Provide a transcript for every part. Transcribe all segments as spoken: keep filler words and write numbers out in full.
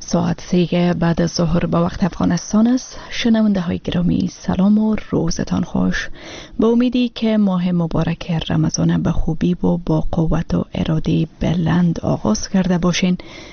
ساعت سه بعد از ظهر به وقت افغانستان است. شنونده های گرامی سلام و روزتان خوش. به امیدی که ماه مبارک رمضان به خوبی و با قوت و اراده بلند آغاز کرده باشین.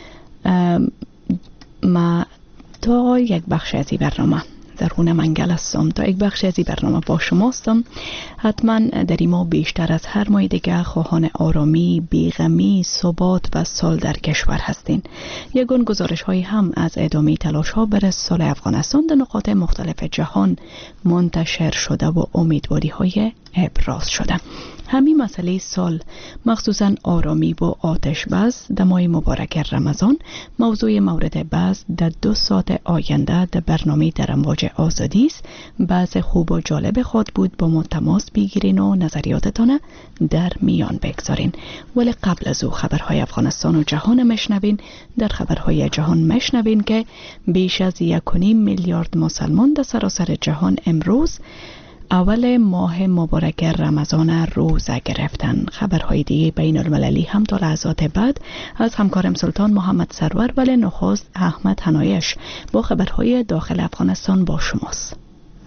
ما تا یک بخش از این برنامه در خونه منگل هستم، تا یک بخش از این برنامه با شما هستم. حتما در این ماه بیشتر از هر ماه دیگه خواهان آرامی، بیغمی، ثبات و صلح در کشور هستین. یگان گزارش های هم از ادامه تلاش ها برای صلح افغانستان در نقاط مختلف جهان منتشر شده و امیدواری های ابراز شده. همین مسئله صلح، مخصوصا آرامی و آتش بس در ماه مبارک رمضان موضوع مورد بحث در دو ساعت آینده در برنامه در امواج آزادی است. بحث خوب و جالب خود بود، با ما تماس بگیرین و نظریاتتان در میان بگذارین. ولی قبل از او خبرهای افغانستان و جهان مشنوین. در خبرهای جهان مشنوین که بیش از یک و نیم میلیارد مسلمان در سراسر جهان امروز اول ماه مبارک رمضان روزه گرفتن. خبرهای دیگه بین المللی هم تا لحظات بعد از همکارم سلطان محمد سرور، ولی نخست احمد حنایش با خبرهای داخل افغانستان با شماست.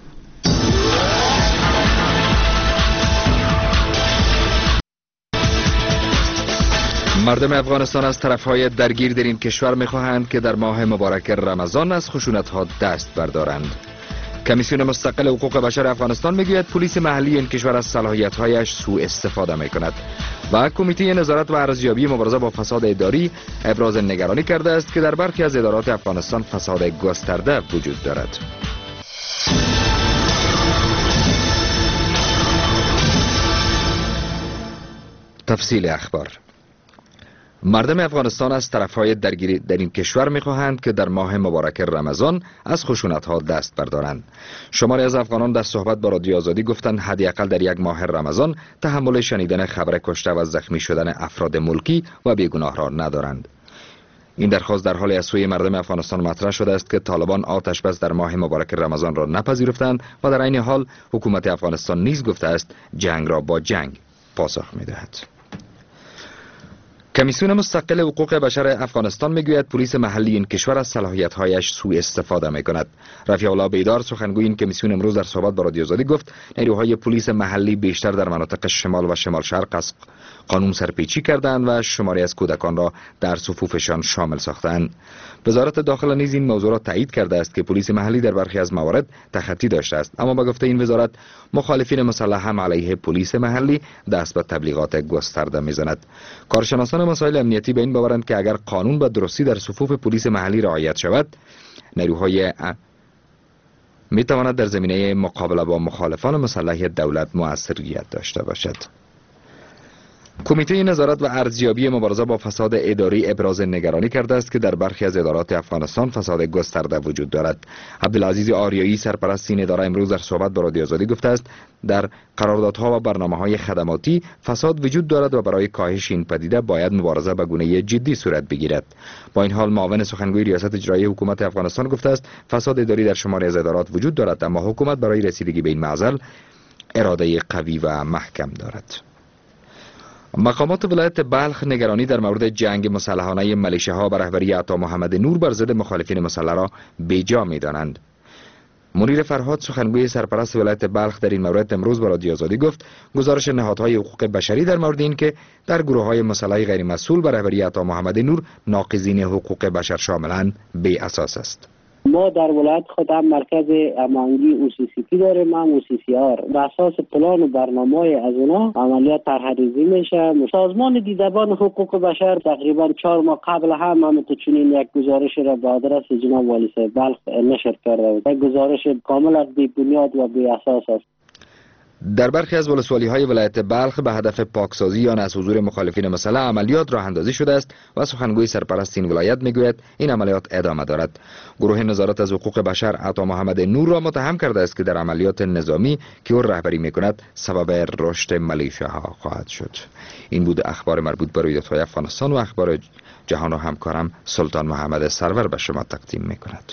مردم افغانستان از طرفهای درگیر در این کشور می‌خواهند که در ماه مبارک رمضان از خشونت‌ها دست بردارند. کمیسیون مستقل حقوق بشر افغانستان میگوید پلیس محلی این کشور از صلاحیت‌هایش سوء استفاده می‌کند و کمیته نظارت و ارزیابی مبارزه با فساد اداری ابراز نگرانی کرده است که در برخی از ادارات افغانستان فساد گسترده وجود دارد. تفصیل اخبار. مردم افغانستان از طرفهای درگیری در این کشور می‌خواهند که در ماه مبارک رمضان از خشونت‌ها دست بردارند. شماری از افغانان در صحبت با رادیو آزادی گفتند حداقل در یک ماه رمضان تحمل شنیدن خبر کشته و زخمی شدن افراد ملکی و بیگناه را ندارند. این درخواست در حال از سوی مردم افغانستان مطرح شده است که طالبان آتش بس در ماه مبارک رمضان را نپذیرفتند و در عین حال حکومت افغانستان نیز گفته است جنگ را با جنگ پاسخ می‌دهد. کمیسیون مستقل حقوق بشر افغانستان میگوید پلیس محلی این کشور از صلاحیت‌هایش سوء استفاده می‌کند. رفیع الله بیدار سخنگوی این کمیسیون امروز در صحبت با رادیو آزادی گفت نیروهای پلیس محلی بیشتر در مناطق شمال و شمال شرق از قانون سرپیچی کردند و شماری از کودکان را در صفوفشان شامل ساختند. وزارت داخله نیز این موضوع را تایید کرده است که پلیس محلی در برخی از موارد تخطی داشته است، اما با گفته این وزارت مخالفین مسلح هم علیه پلیس محلی دست به تبلیغات گسترده می‌زند. کارشناسان مسائل امنیتی به این باورند که اگر قانون به درستی در صفوف پلیس محلی رعایت شود، نیروهای می تواند در زمینه مقابله با مخالفان مسلح دولت موثریت داشته باشد. کمیته نظارت و ارزیابی مبارزه با فساد اداری ابراز نگرانی کرده است که در برخی از ادارات افغانستان فساد گسترده وجود دارد. عبدالعزیز آریایی سرپرست این اداره امروز در صحبت با رادیو آزادی گفته است در قراردادها و برنامه‌های خدماتی فساد وجود دارد و برای کاهش این پدیده باید مبارزه به گونه جدی صورت بگیرد. با این حال معاون سخنگوی ریاست اجرایی حکومت افغانستان گفته است فساد اداری در شماری از ادارات وجود دارد، اما حکومت برای رسیدگی به این معضل اراده قوی و محکم دارد. مقامات ولایت بلخ نگرانی در مورد جنگ مسلحانه ملیشه‌ها به رهبری عطا محمد نور بر ضد مخالفین مسلح را بیجا می‌دانند. منیر فرهاد سخنگوی سرپرست ولایت بلخ در این مورد امروز با رادیو آزادی گفت گزارش نهادهای حقوق بشری در مورد این که در گروه‌های مسلح غیر مسئول به رهبری عطا محمد نور ناقضین حقوق بشر شاملند بی اساس است. ما در ولایت خود هم مرکز امانگی او سی سی پی داریم، هم او سی سی آر. به اساس پلان و برنامه‌های از اونا عملیات طرح‌ریزی میشه. سازمان دیدبان حقوق بشر تقریبا چهار ماه قبل هم همون چنین یک گزارش را به آدرس جناب والی صاحب بلخ نشر کرده بود. یک گزارش کاملا بی بنیاد و بی اساس است. در برخی از ولسوالی‌های ولایت بلخ به هدف پاکسازی یا از حضور مخالفین مسلح عملیات راه اندازی شده است و سخنگوی سرپرست این ولایت میگوید این عملیات ادامه دارد. گروه نظارت از حقوق بشر عطا محمد نور را متهم کرده است که در عملیات نظامی که او رهبری میکند سبب رشد ملیشه‌ها خواهد شد. این بود اخبار مربوط به رویدادهای افغانستان و اخبار جهان و همکارم سلطان محمد سرور به شما تقدیم میکند.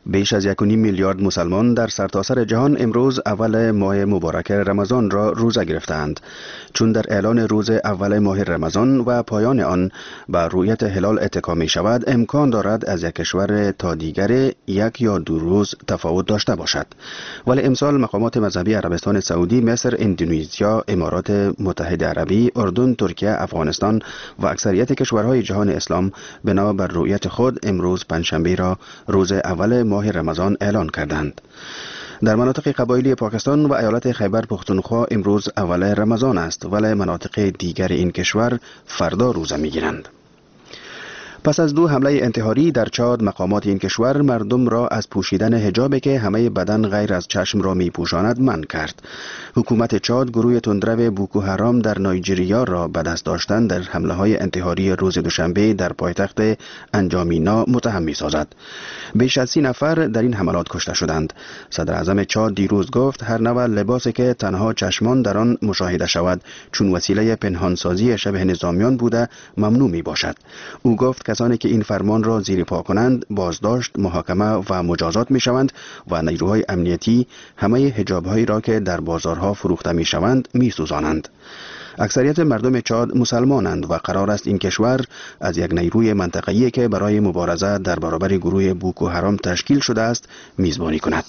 بیش از یک و نیم میلیارد مسلمان در سرتاسر جهان امروز اول ماه مبارک رمضان را روزه گرفتند، چون در اعلان روز اول ماه رمضان و پایان آن به رؤیت هلال اتکا می شود، امکان دارد از یک کشور تا دیگر یک یا دو روز تفاوت داشته باشد. ولی امسال مقامات مذهبی عربستان سعودی، مصر، اندونزیا، امارات متحده عربی، اردن، ترکیه، افغانستان و اکثریت کشورهای جهان اسلام بنا بر رؤیت خود امروز پنجشنبه را روز اول ماه رمضان اعلان کردند. در مناطق قبایلی پاکستان و ایالت خیبر پختونخوا امروز اول رمضان است، ولی مناطق دیگر این کشور فردا روزه می‌گیرند. پس از دو حمله انتحاری در چاد، مقامات این کشور مردم را از پوشیدن حجابی که همه بدن غیر از چشم را می پوشاند منع کرد. حکومت چاد گروه تندرو بوکو حرام در نایجریا را به دست داشتن در حمله های انتحاری روز دوشنبه در پایتخت انجامینا متهم می سازد. بیش از سی نفر در این حملات کشته شدند. صدر اعظم چاد دیروز گفت هر نوع لباسی که تنها چشمان در آن مشاهده شود چون وسیله پنهانسازی شبه نظامیان بوده ممنوع می باشد. او گفت کسانی که این فرمان را زیر پا کنند بازداشت، محاکمه و مجازات می شوند و نیروهای امنیتی همه حجاب‌هایی را که در بازارها فروخته می شوند می سوزانند. اکثریت مردم چاد مسلمانند و قرار است این کشور از یک نیروی منطقه‌ای که برای مبارزه در برابر گروه بوکو حرام تشکیل شده است میزبانی کند.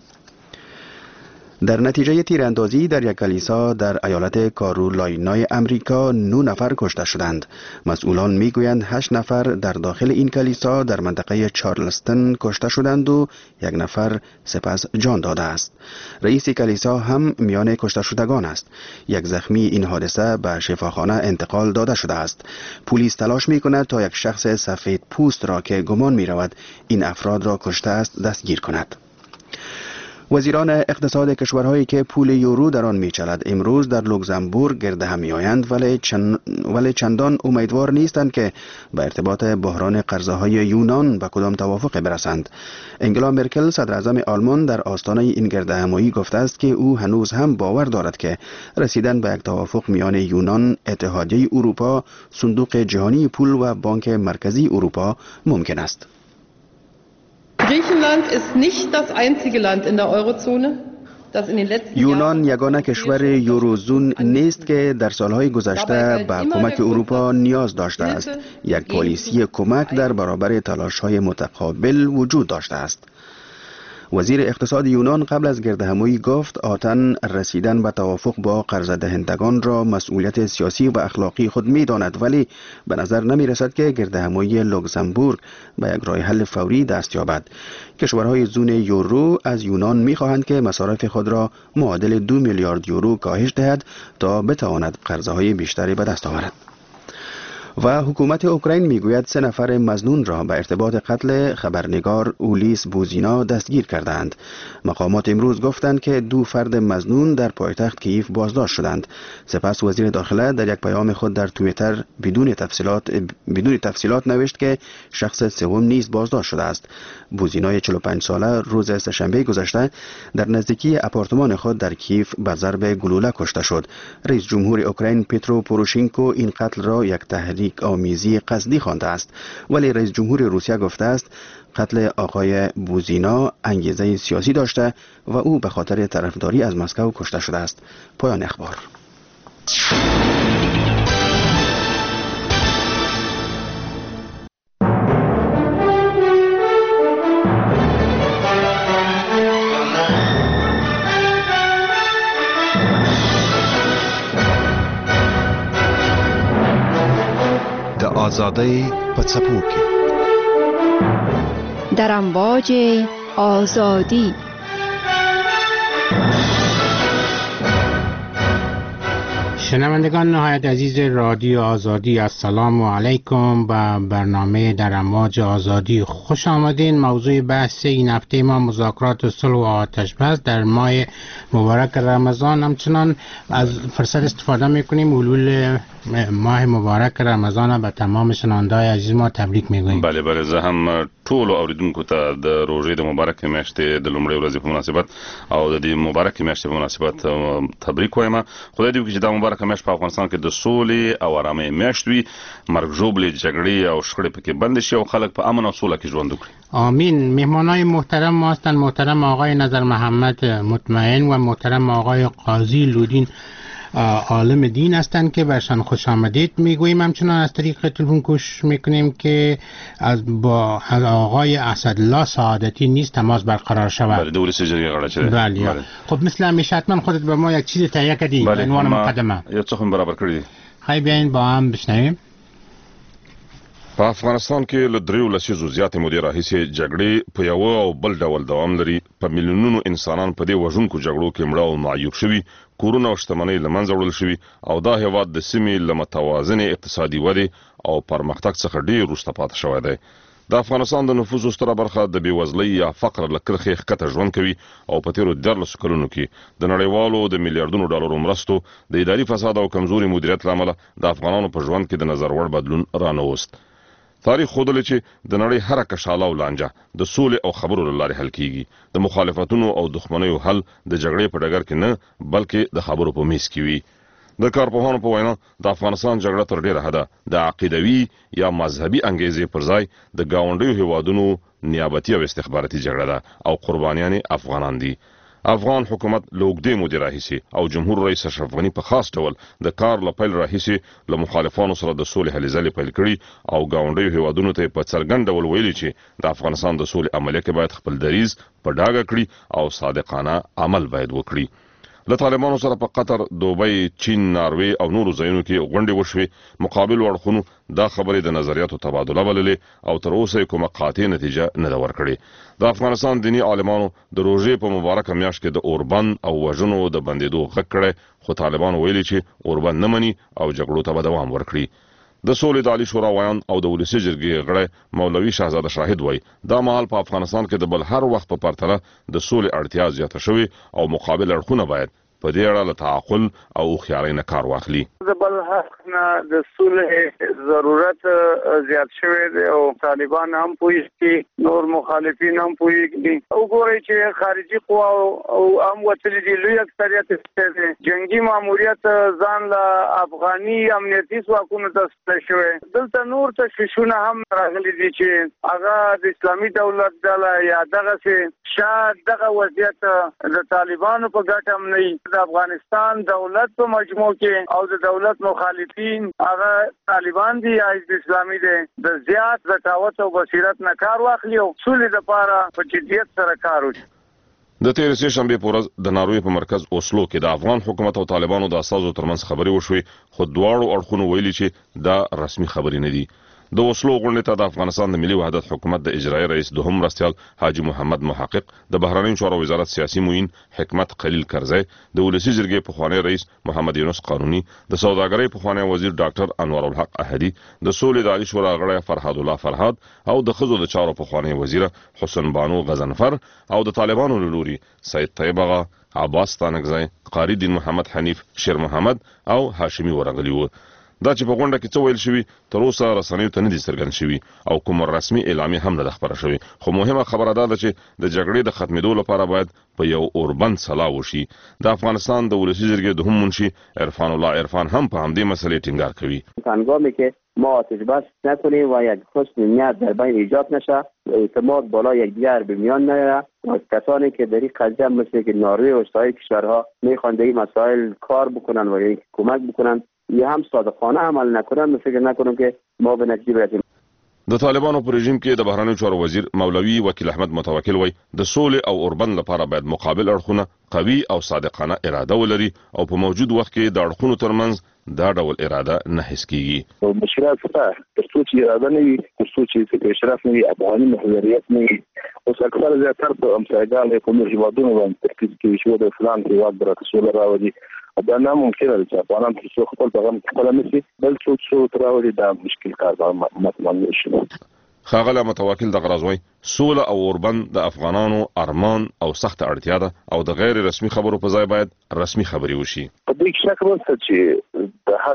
در نتیجه تیراندازی در یک کلیسا در ایالت کارولینای امریکا نه نفر کشته شدند. مسئولان میگویند هشت نفر در داخل این کلیسا در منطقه چارلستن کشته شدند و یک نفر سپس جان داده است. رئیس کلیسا هم میان کشته شدگان است. یک زخمی این حادثه به شفاخانه انتقال داده شده است. پلیس تلاش میکند تا یک شخص سفید پوست را که گمان میرود این افراد را کشته است دستگیر کند. وزیران اقتصاد کشورهایی که پول یورو در آن میچلد امروز در لوکزامبورگ گرد هم میآیند، ولی, چن... ولی چندان امیدوار نیستند که به ارتباط بحران قرضه‌های یونان به کدام توافق برسند. انگلا مرکل صدر اعظم آلمان در آستانه این گرد همایی گفته است که او هنوز هم باور دارد که رسیدن به یک توافق میان یونان، اتحادیه اروپا، صندوق جهانی پول و بانک مرکزی اروپا ممکن است. Griechenland ist nicht das einzige Land in der Eurozone, das in den letzten یونان یگانه کشور یوروزون نیست که در سالهای گذشته به کمک اروپا نیاز داشته است. یک پالیسی کمک در برابر تلاش‌های متقابل وجود داشته است. وزیر اقتصاد یونان قبل از گردهمایی گفت آتن رسیدن به توافق با قرض دهندگان را مسئولیت سیاسی و اخلاقی خود می داند، ولی به نظر نمی رسد که گردهمایی لوکزامبورگ به یک راه حل فوری دست یابد. کشورهای زون یورو از یونان می خواهند که مصارف خود را معادل دو میلیارد یورو کاهش دهد تا بتواند قرضهای بیشتری به دست آورد. و حکومت اوکراین میگوید سه نفر مظنون را به ارتباط قتل خبرنگار اولیس بوزینا دستگیر کردند. مقامات امروز گفتند که دو فرد مظنون در پایتخت کیف بازداشت شدند. سپس وزیر داخله در یک پیام خود در توییتر بدون تفصیلات بدون تفصیلات نوشت که شخص سوم نیز بازداشت شده است. بوزینای چهل و پنج ساله روز سه‌شنبه گذشته در نزدیکی آپارتمان خود در کیف به ضرب گلوله کشته شد. رئیس جمهور اوکراین پترو پوروشینکو این قتل را یک تحریک آمیزی قصدی خوانده است، ولی رئیس جمهور روسیه گفته است قتل آقای بوزینا انگیزه سیاسی داشته و او به خاطر طرفداری از مسکو کشته شده است. پایان اخبار. آزادی پڅپوکي در امواج آزادی. شنوندگان نهایت عزیز رادیو آزادی، السلام علیکم. با برنامه در امواج آزادی خوش آمدین. موضوع بحث این هفته ما مذاکرات صلح و آتش بس در ماه مبارک رمضان. همچنان از فرصت استفاده میکنیم حلول ماه مبارک رمضان به تمام شنونده‌های عزیز ما تبریک میگویم. بله بله زه هم ټول اوریدونکو ته د روژې د مبارک میاشتې د لومړۍ ورځې په مناسبت او د دې مبارک میاشتې په مناسبت تبریک وایم. خدای دې وکړي چې دا مبارک میاشت په افغانستان کې د سولې او آرامۍ میاشت وي، مرګ ژوبلې جګړې او شخړې پکې بند شي او خلک په امن او سوله کې ژوند وکړي. آمین. مهمانای محترم ما هستند محترم آقای نظر محمد مطمئن و محترم آقای قاضی لودین عالم دین هستند که برشان خوش آمدید میگوییم. همچنان از طریق تلفن کوشش میکنیم که از با آقای اسدالله سعادتی نیز تماس برقرار شود. بله دولت سجری قرار شده. بله. بله. خب مثل همیشه حتما خودت به ما یک چیز تهیه کردی. بله. عنوان مقدمه. یا څه هم برابر کړی. خی بیاین با هم بشنویم. په افغانستان کې له دریو لسیزو زیاتې مودې راهیسې جګړې په یو او بل ډول دوام لري. په میلیونونو انسانان په دې وژونکو جګړو کې مړه او معیوب شوي، کورونه او شتمنۍ له منځه وړل شوي او دا هېواد د سیمې له متوازنې اقتصادي ودې او پرمختګ څخه ډېر وروسته پاتې شوی دی. د افغانستان د نفوسو ستره برخه د بېوزلۍ یا فقر له کرښې ښکته ژوند کوي او په تېرو دیارلسو کلونو کې د نړیوالو د میلیارډونو ډالرو مرستو د اداري فساد او کمزوري مدیریت له امله د افغانانو په ژوند کې د نظر وړ بدلون رانوست. تاریخ ښودلی چې د نړۍ هره کشاله او لانجه د سولې او خبرو له لارې حل کیږي. د مخالفتونو او دښمنیو حل د جګړې په ډګر کې نه بلکې د خبرو په میز کې وي. د کارپوهانو په وینا د افغانستان جګړه تر ډیره حده د عقیدوي یا مذهبي انګیزې پر ځای د ګاونډیو هیوادونو نیابتي او استخباراتي جګړه ده او قربانیان افغانان دي. افغان حکومت له اوږدې مودې راهیسې او جمهور رئیس اشرف غني په خاص ډول د کار له پیل راهیسې له مخالفانو سره د سولې هلې ځلې پیل کړي او ګاونډیو هیوادونو ته په څرګند ډول ویلي چې د افغانستان د سولې عملیه کې باید خپل دریځ په ډاګه کړي او صادقانه عمل باید وکړي. له طالبانو سره په قطر، دوبۍ، چین، ناروې او نورو ځایونو کې غونډې وشوې. مقابل اړخونو دا خبرې د نظریاتو تبادله بللې او تر اوسه یې کومه قاطع نتیجه نه ده ورکړې. د افغانستان دیني عالمانو د روژې په مبارکه میاشت کې د اوربند او وژنو د بندېدو غږ کړی، خو طالبانو ویلي چې اوربند نه مني او جګړو ته به دوام ورکړي. د سولې د عالی شورا ویان او د ولسي جرګې غړی مولوي شهزاده شاهد وایي دا مهال په افغانستان کې د بل هر وخت په پرتله د سولې اړتیا زیاته شوې او مقابل اړخونه باید په دې اړه له تعقل او هوښیارۍ نه کار واخلي. د بل حق نه د صلح ضرورت زیات شوی دی او طالبان هم پوهیږي، نور مخالفین هم پوهیږي. وګورئ چې خارجي قوا او هم وتلي دي، لوی اکثریت دی جنگي ماموریت ځان له افغاني امنیتي ځواکونو ته سپارل شوی. دلته نور تشویشونه هم راغلي دي چې هغه د اسلامي دولت ډله یا دغسې شاید دغه وضعیت د طالبانو په ګټه هم نه وي. د افغانستان دولت په مجموع کې او د دولت مخالفین هغه طالبان دي یا حزب اسلامي دي د زیات ذکاوت او بصیرت نه کار واخلي او سولې لپاره په جدیت سره کار وکړي. د تېرې سې شنبې په ورځ د ناروې په مرکز اوسلو کې د افغان حکومت او طالبانو د اساسو ترمنځ خبرې وشوې، خو دواړو اړخونو ویلي چې دا رسمي خبرې نه دي. د اوسلو غونډې ته د افغانستان د ملي وحدت حکومت د اجرایي رئیس دوهم مرستیال حاجي محمد محقق، د بهرنیو چارو وزارت سیاسي معین حکمت خلیل کرزی، د ولسي جرګې پخوانی رئیس محمد یونس قانوني، د سوداګرۍ پخوانی وزیر ډاکټر انور الحق احدي، د سولې د عالی شورا غړی فرهاد الله فرهاد او د ښځو د چارو پخوانی وزیره حسن بانو غضنفر او د طالبانو له لوري سید طیب اغا، عباس ستانکزی، قاری دین محمد حنیف، شیر محمد او هاشمي ورغلي وو. دا چې په غونډه کې څه ویل شوي تر اوسه رسنیو ته نه دي څرګند شوي او کوم رسمي اعلامیه هم نه ده خپره شوې، خو مهمه خبره دا ده چې د جګړې د ختمېدو لپاره باید په یو اوربند سلا وشي. د افغانستان د ولسي جرګې دوهم منشي عرفان الله عرفان هم په همدې مسئلې ټینګار کوي. هنگامی که ما آتش بس نکنیم و یک حسن نیت در بین ایجاد نشه، اعتماد بالا یکدیگر به میان نیاید و کسانی که در این قضیه مثل که نروژ و سایر کشورها میخوان در این مسائل کار بکنن و یک کمک بکنن یا هم صادقانه عمل نکنن، من فکر نکنم که ما به نتیجه برسیم. د طالبانو په رژیم کې د بهرنیو چارو وزیر مولوي وکیل احمد متوکل وای د سولې او اوربند لپاره باید مقابل اړخونه قوي او صادقانه اراده ولري او په موجود وخت کې د اړخونو ترمنځ دا ډول اراده نه حس کیږي. مشکلات څه تر څو چې اراده نه وي، تر څو چې اشراف نه وي، افغاني محوریت نه وي، اوس اکثر زیاتره په امسایګان په کومو هیوادونو باندې ترکیز کوي چې د فلان هیواد برکه سوله راوړي. دا نه ممکنه ده چې افغانان تر څو خپل پیغام خپل نشي بل څوک څو تراوړي دا مشکل کار به مطمئن نشي. ښاغلی متوکل دغه راز وایي سوله او اوربند د افغانانو ارمان او سخته اړتیا ده او د غیر رسمي خبرو په ځای باید رسمي خبرې وشي. په دې کې شک نشته چې د هر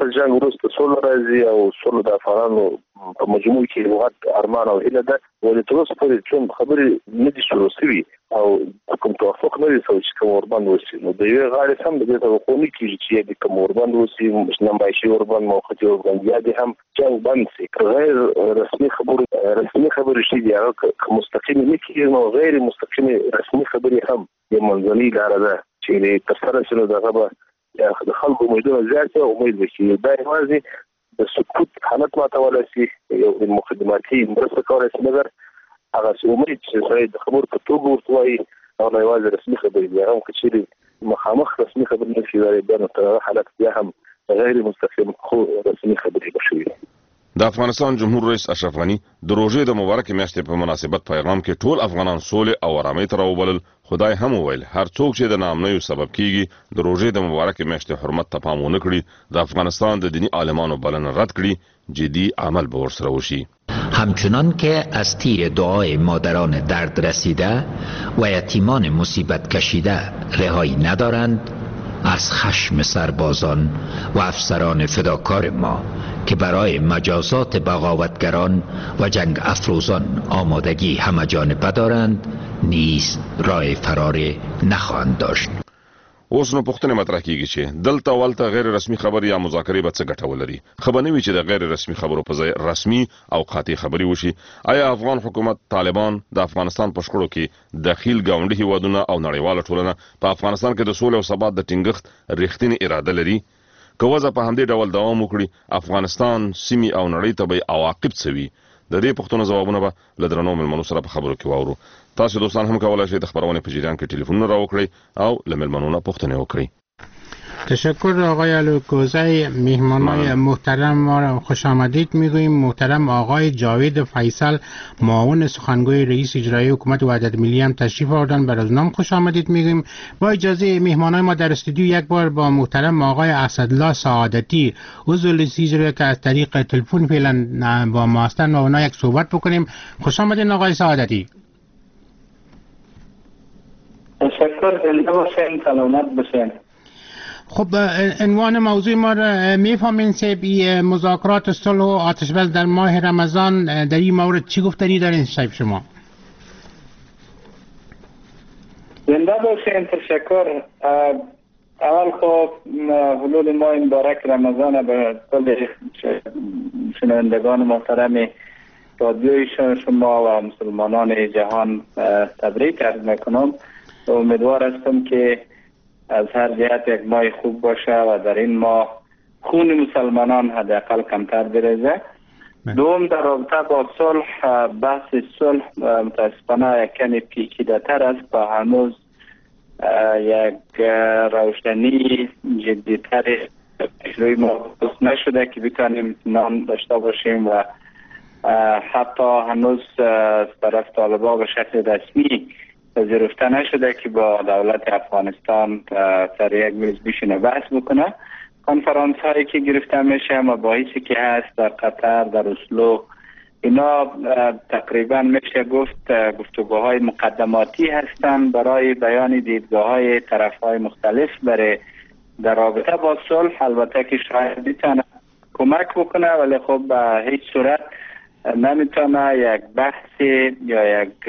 از جنگ وروسته سوله راځي او سوله د افغانانو په مجموع کې لغت ارمان او هیله ده ولې تر اوسه پورې چون خبرې نه دي شروع شوي او کوم توافق نه دی شوی چې کوم اوربند وشي نو د یوې غاړې سم د دې توقع نه کېږي چې د کوم اوربند وشي نمایشي اوربند موقتي اوربند یا د هم جنګ بند شي غیر رسمي خبرې رسمي خبرې شي دی هغه مستقیم نه کېږي نو غیر مستقیم رسمي خبرې هم یو منځنۍ لاره ده چې تر سره شنو دغه به د خلکو امیدونه زیات او امید وکړي دا یوازې د سکوت حالت ماتولی شي یو مقدماتي مرسته کولی شي مګر هغه امید چې سړی د خبرو په توګه ورته وایي هغه یوازې رسمي خبرې دي هغه هم که چیرې مخامخ رسمي خبرې نه شي داري بیا نو تر هغه حالت بیا هم غیر مستقیم خو رسمي خبرې به شوي د افغانستان جمهور رئیس اشرف غنی د روژې د مبارکې میاشتې په مناسبت پیغام کې ټول افغانان سولې او آرامۍ ته راوبلل خدای هم وویل هر څوک چې د ناامنیو سبب کیږي د روژې د مبارکې میاشتې حرمت ته پام ونه کړي د افغانستان د دینی عالمانو بلنه رد کړي جدي عمل به ورسره وشي همچنان که از تیر دعای مادران درد رسیده و یتیمان مصیبت کشیده رهایی ندارند از خشم سربازان و افسران فداکار ما که برای مجازات بغاوتگران و جنگ افروزان آمادگی همه‌جانبه دارند نیز راه فرار نخواهند داشت. اوس نو پوښتنه مطرح کیږي چې دلته ولته غیر رسمي خبري یا مذاکرې به څه ګټه ولري خبر نه وي چې د غیر رسمي خبرو په ځای رسمي او قاطع خبري وشي آیا افغان حکومت طالبان د افغانستان په شخړو کې داخل گاونډي هیوادونه او نړیواله ټولنه په افغانستان کې د سولې او ثبات د ټینګښت رښتینی اراده لري که وضع په همدې ډول دوام وکړي افغانستان سیمې او نړۍ ته به عواقب څه وي د دې پوښتنو ځوابونه به له درنو مېلمنو سره په خبرو کې واورو تاسو دوستان هم کولای شئ د خبرونې په جریان کې ټلیفونونه راوکړئ او له مېلمنو نه پوښتنې وکړئ تشکر آقای علوکوزی مهمانای محترم ما را خوش آمدید میگوییم محترم آقای جاوید فیصل معاون سخنگوی رئیس اجرایی حکومت وحدت ملی هم تشریف آوردن به روزنامه خوش آمدید میگوییم با اجازه مهمانای ما در استودیو یک بار با محترم آقای اسدالله سعادتی عضو لیست اجرایی که از طریق تلفن فعلا با ما هستند با اونا یک صحبت بکنیم خوش آمدید آقای سعادتی تشکر زنده باشین سلامت باشین خب عنوان موضوع ما را میفهمین سه مذاکرات صلح و آتش بس در ماه رمضان در این مورد چی گفتنی دارین شایب شما؟ زنده باشین تشکر اول خب حلول ماه مبارک رمضان به کل شنوندگان محترم رادیوی شما و مسلمانان جهان تبریک عرض میکنم و امیدوار هستم که از هر جهت یک ماه خوب باشه و در این ماه خون مسلمانان حداقل کمتر بریزه. دوم در رابطه با صلح بحث صلح متاسفانه یک کمی پیچیده تر است و هنوز یک روشنی جدی تر روی ما نشده که بتانیم اطمینان داشته باشیم و حتی هنوز از طرف طالبان به شکل رسمی پذیرفته نشده که با دولت افغانستان سر یک میز بشینه بحث بکنه. کنفرانس هایی که گرفته میشه مباحثی که هست در قطر در اسلو اینا تقریبا میشه گفت گفتگوهای مقدماتی هستند برای بیان دیدگاه های طرف های مختلف برای در رابطه با صلح. البته که شاید بتونه کمک بکنه ولی خب به هیچ صورت نمیتونه یک بحث یا یک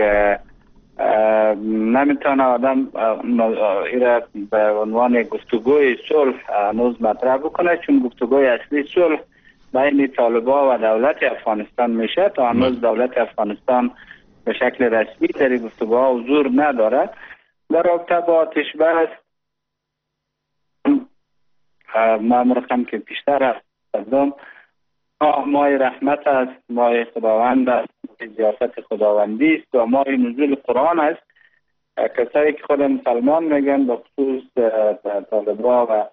نمیتونه آدم ایره به عنوان گفتگوی صلح هنوز مطرح بکنه چون گفتگوی اصلی صلح بین طالبان و دولت افغانستان میشه تا هنوز دولت افغانستان به شکل رسمی در گفتگوها حضور نداره. در رابطه با آتش بس مامورم که بیشتر است ماه رحمت است، ماه خداوند است، ضیافت خداوندی است و ماه نزول قرآن است. کسایی که خود مسلمان میگن به خصوص طالبان و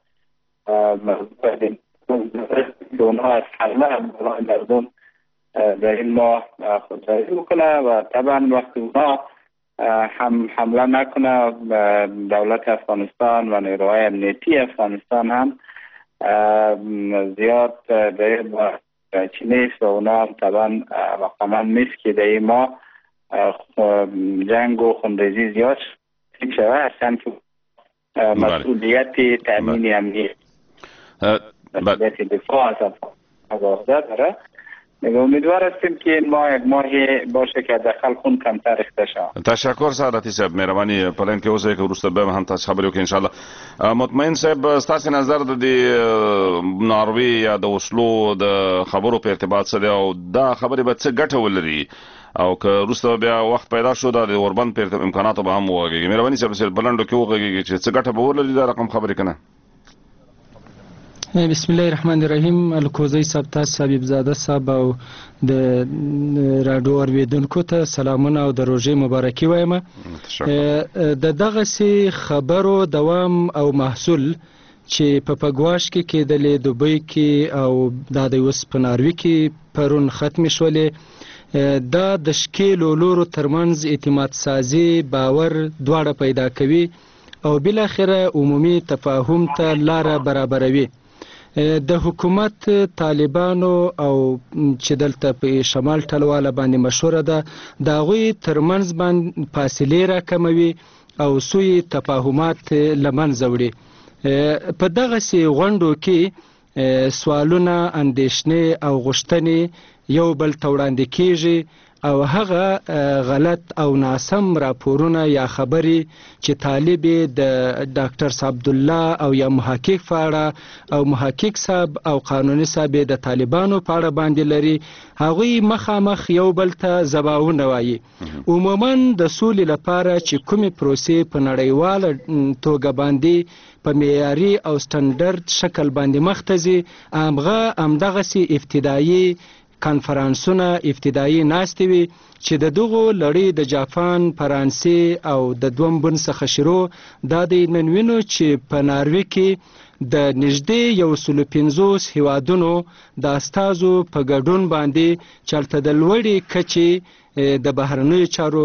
اونها از حمله برای مردم در این ماه خودداری بکنه و طبعا وقتی اونها هم حمله نکنه دولت افغانستان و نیروهای امنیتی افغانستان هم زیاد در با چی نیست و اونا هم طبعا مقاما نیست که در این ماه جنگ و خونریزی زیاد شده هستن که مسئولیت تأمین امنیت. مسئولیت دفاع از افغانستان داره. امیدوار هستیم که این ماه یک ماهی باشه که حداقل خون کمتر ریخته شود. تشکر سعادتي صاحب، مهرباني پلان کې اوسئ که وروسته به هم تاسو خبرې وکړئ ان شاء الله. مطمئن صاحب، ستاسو نظر د ناروې یا د اوسلو د خبرو په ارتباط سره او دا خبرې به څه ګټه ولري او که وروسته بیا وخت پیدا شو د اوربند په امکاناتو به هم وغږیږي؟ مهرباني صاحب بلندو کې وغږیږي چې څه ګټه به ولري دا رقم خبرې کنه. بسم الله الرحمن الرحیم. الکوزی صاحب، تاسو حبیب زاده صاحب او د راډیو اوریدونکو ته سلامونه او د روژې مبارکي وایم. د دغه سي خبرو دوام او محصول چې په پګواش کې کېدلې، دوبۍ کې او د اوس په ناروې کې پرون ختم شولې، دا د شکیلو لورو ترمنځ اعتماد سازي، باور دواړه پیدا کوي او بالاخره عمومي تفاهم ته لاره برابروي. د حکومت طالبانو او چې دلته په شمال ټلواله باندې مشهوره ده، د هغوی ترمنځ باندې فاصلې راکموي او سوی تفاهمات له منځه وړي. په دغسې غونډو کې سوالونه، اندېښنې او غوښتنې یو بل ته وړاندې کېږي او هغه غلط او ناسم راپورونه یا خبرې چې طالب د ډاکټر صاحب عبدالله او یا محقق فاړه او محقق صاحب او قانوني صاحب د طالبانو په اړه باندې لري، هغوی مخامخ یو بل ته ځوابونه وایي. عموما د سولې لپاره چې کومې پروسې په نړیواله توګه باندې په معیاري او سټنډرډ شکل باندې مخ ته ځي، همغه همدغسې ابتدایي کانفرانسونه، ابتدایي ناستې وي چې د دغو لړۍ د جاپان، فرانسې او د دوم بن څخه شروع. دا د نن وینو چې په ناروې کې د نږدې یو سلو پنځوس هیوادونو د استازو په ګډون باندې چې هلته د لوړې کچې د بهرنیو چارو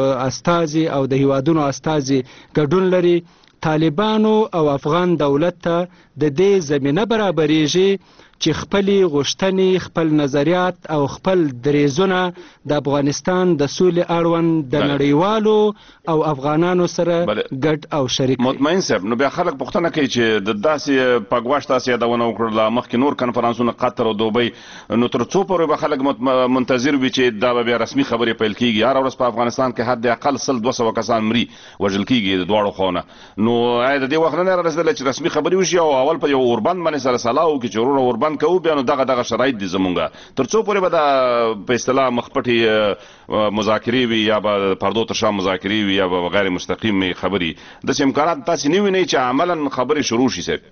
استازي او د هیوادونو استازي ګډون لري. طالبانو او افغان دولت ته د دې زمینه برابریږي چې خپلې غوښتنې، خپل نظریات او خپل دریځونه د افغانستان د سولې اړوند د نړیوالو او افغانانو سره ګډ او شریک. مطمئن صاحب، نو بیا خلک پوښتنه کوي چې د داسې پګواش تاسې یادونه وکړله، مخکې نور کنفرانسونه قطر او دوبۍ، نو تر څو پورې به خلک منتظر وي چې دا به بیا رسمي خبرې پیل کېږي؟ هره ورځ په افغانستان کې حد اقل سل دوه سوه کسان مري، وژل کېږي د دواړو خواونه. نو آیا د دې وخت نه رارسېدلی چې رسمي خبرې وشي او اول په یو اوربند باندې سره سلا وکړي چې وروره اوربند کوو، بیا نو دغه دغه شرایط دي زمونږه، تر څو پورې به دا په اصطلاح مخپټې مذاکرې وي یا به پردو تر شا مذاکرې وي یا به غیر مستقیم خبرې، داسې امکانات تاسې نه وینئ چې عملا خبرې شروع شي؟ صاحب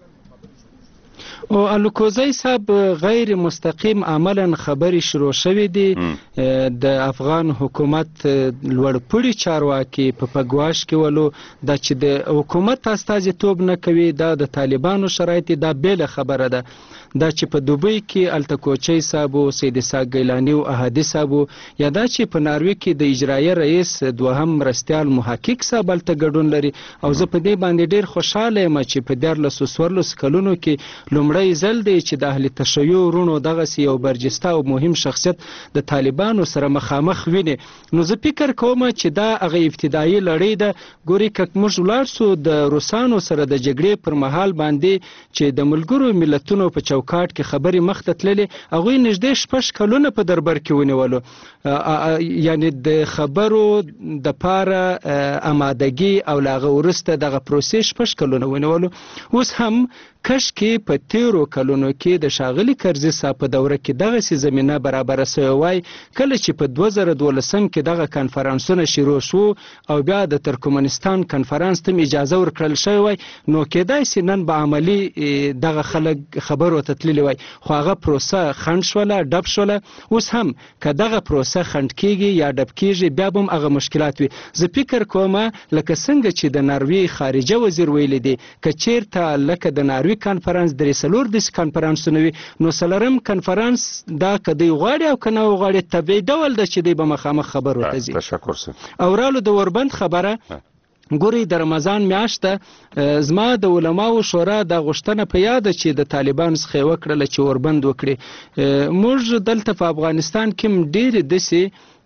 او الکوزی صاحب، غیر مستقیم عملا خبرې شروع شوې دي. د افغان حکومت لوړپوړي چارواکي په پګواش کې ولو دا چې د حکومت استازیتوب نه کوي، دا د طالبانو شرایط دا بیله خبره ده. دا چې په دوبۍ کې التکوچی صاحب او سید اسحاق ګیلاني او احادي صاحب، یا دا چې په ناروې کې د اجرایه رئیس دوهم مرستیال محقق صاحب هلته ګډون لري. او زه په دې باندې ډېر خوشحاله یم چې په دیارلسو څوارلسو کلونو کې لومړی ځل دی چې د اهل تشیع وروڼو دغسې یو برجسته او مهم شخصیت د طالبانو سره مخامخ ویني. نو زه فکر کوم چې دا هغه ابتدایي لړۍ ده. ګورې که موږ ولاړ سو د روسانو سره د جګړې پر مهال باندې چې د ملګرو ملتونو په چوکاټ کې خبرې مخ ته تللې، هغوی نږدې شپږ کلونه په دربر کې ونیولو، یعنی د خبرو دپاره امادګي او له هغه وروسته دغه پروسې شپږ کلونه ونیولو. اوس هم کشکې په تیرو کلونو کې د ښاغلي کرزي صاحب په دوره کې دغسې زمینه برابره سوې وای. کله چې په دوه زره دولسم کې دغه کنفرانسونه شروع شو او بیا د ترکمنستان کنفرانس ته اجازه ورکړل شوی وای، نو کېدای سي نن به عملي دغه خلک خبرو ته تللي وای، خو هغه پروسه خنډ شوله، ډب شوله. اوس هم که دغه پروسه خنډ کېږي یا ډب کېږي، بیا به هم هغه مشکلات وي. زه فکر کوم لکه څنګه چې د ناروې خارجه وزیر ویلی دی، که چېرته لکه د ناروې کنفرانس درې څلور داسې کنفرانسونه وي، نو څلورم کنفرانس دا که دی غواړي او که نه وغواړي طبیعي ډول ده چې دی به مخامخ خبرو ته ځي. او رالو د اوربند خبره، ګورئ د رمضان میاشته زما د علماو شورا دا غوښتنه په یاده چې د طالبانو څخه یې وکړله چې اوربند وکړي. موږ دلته په افغانستان کې هم ډېرې داسې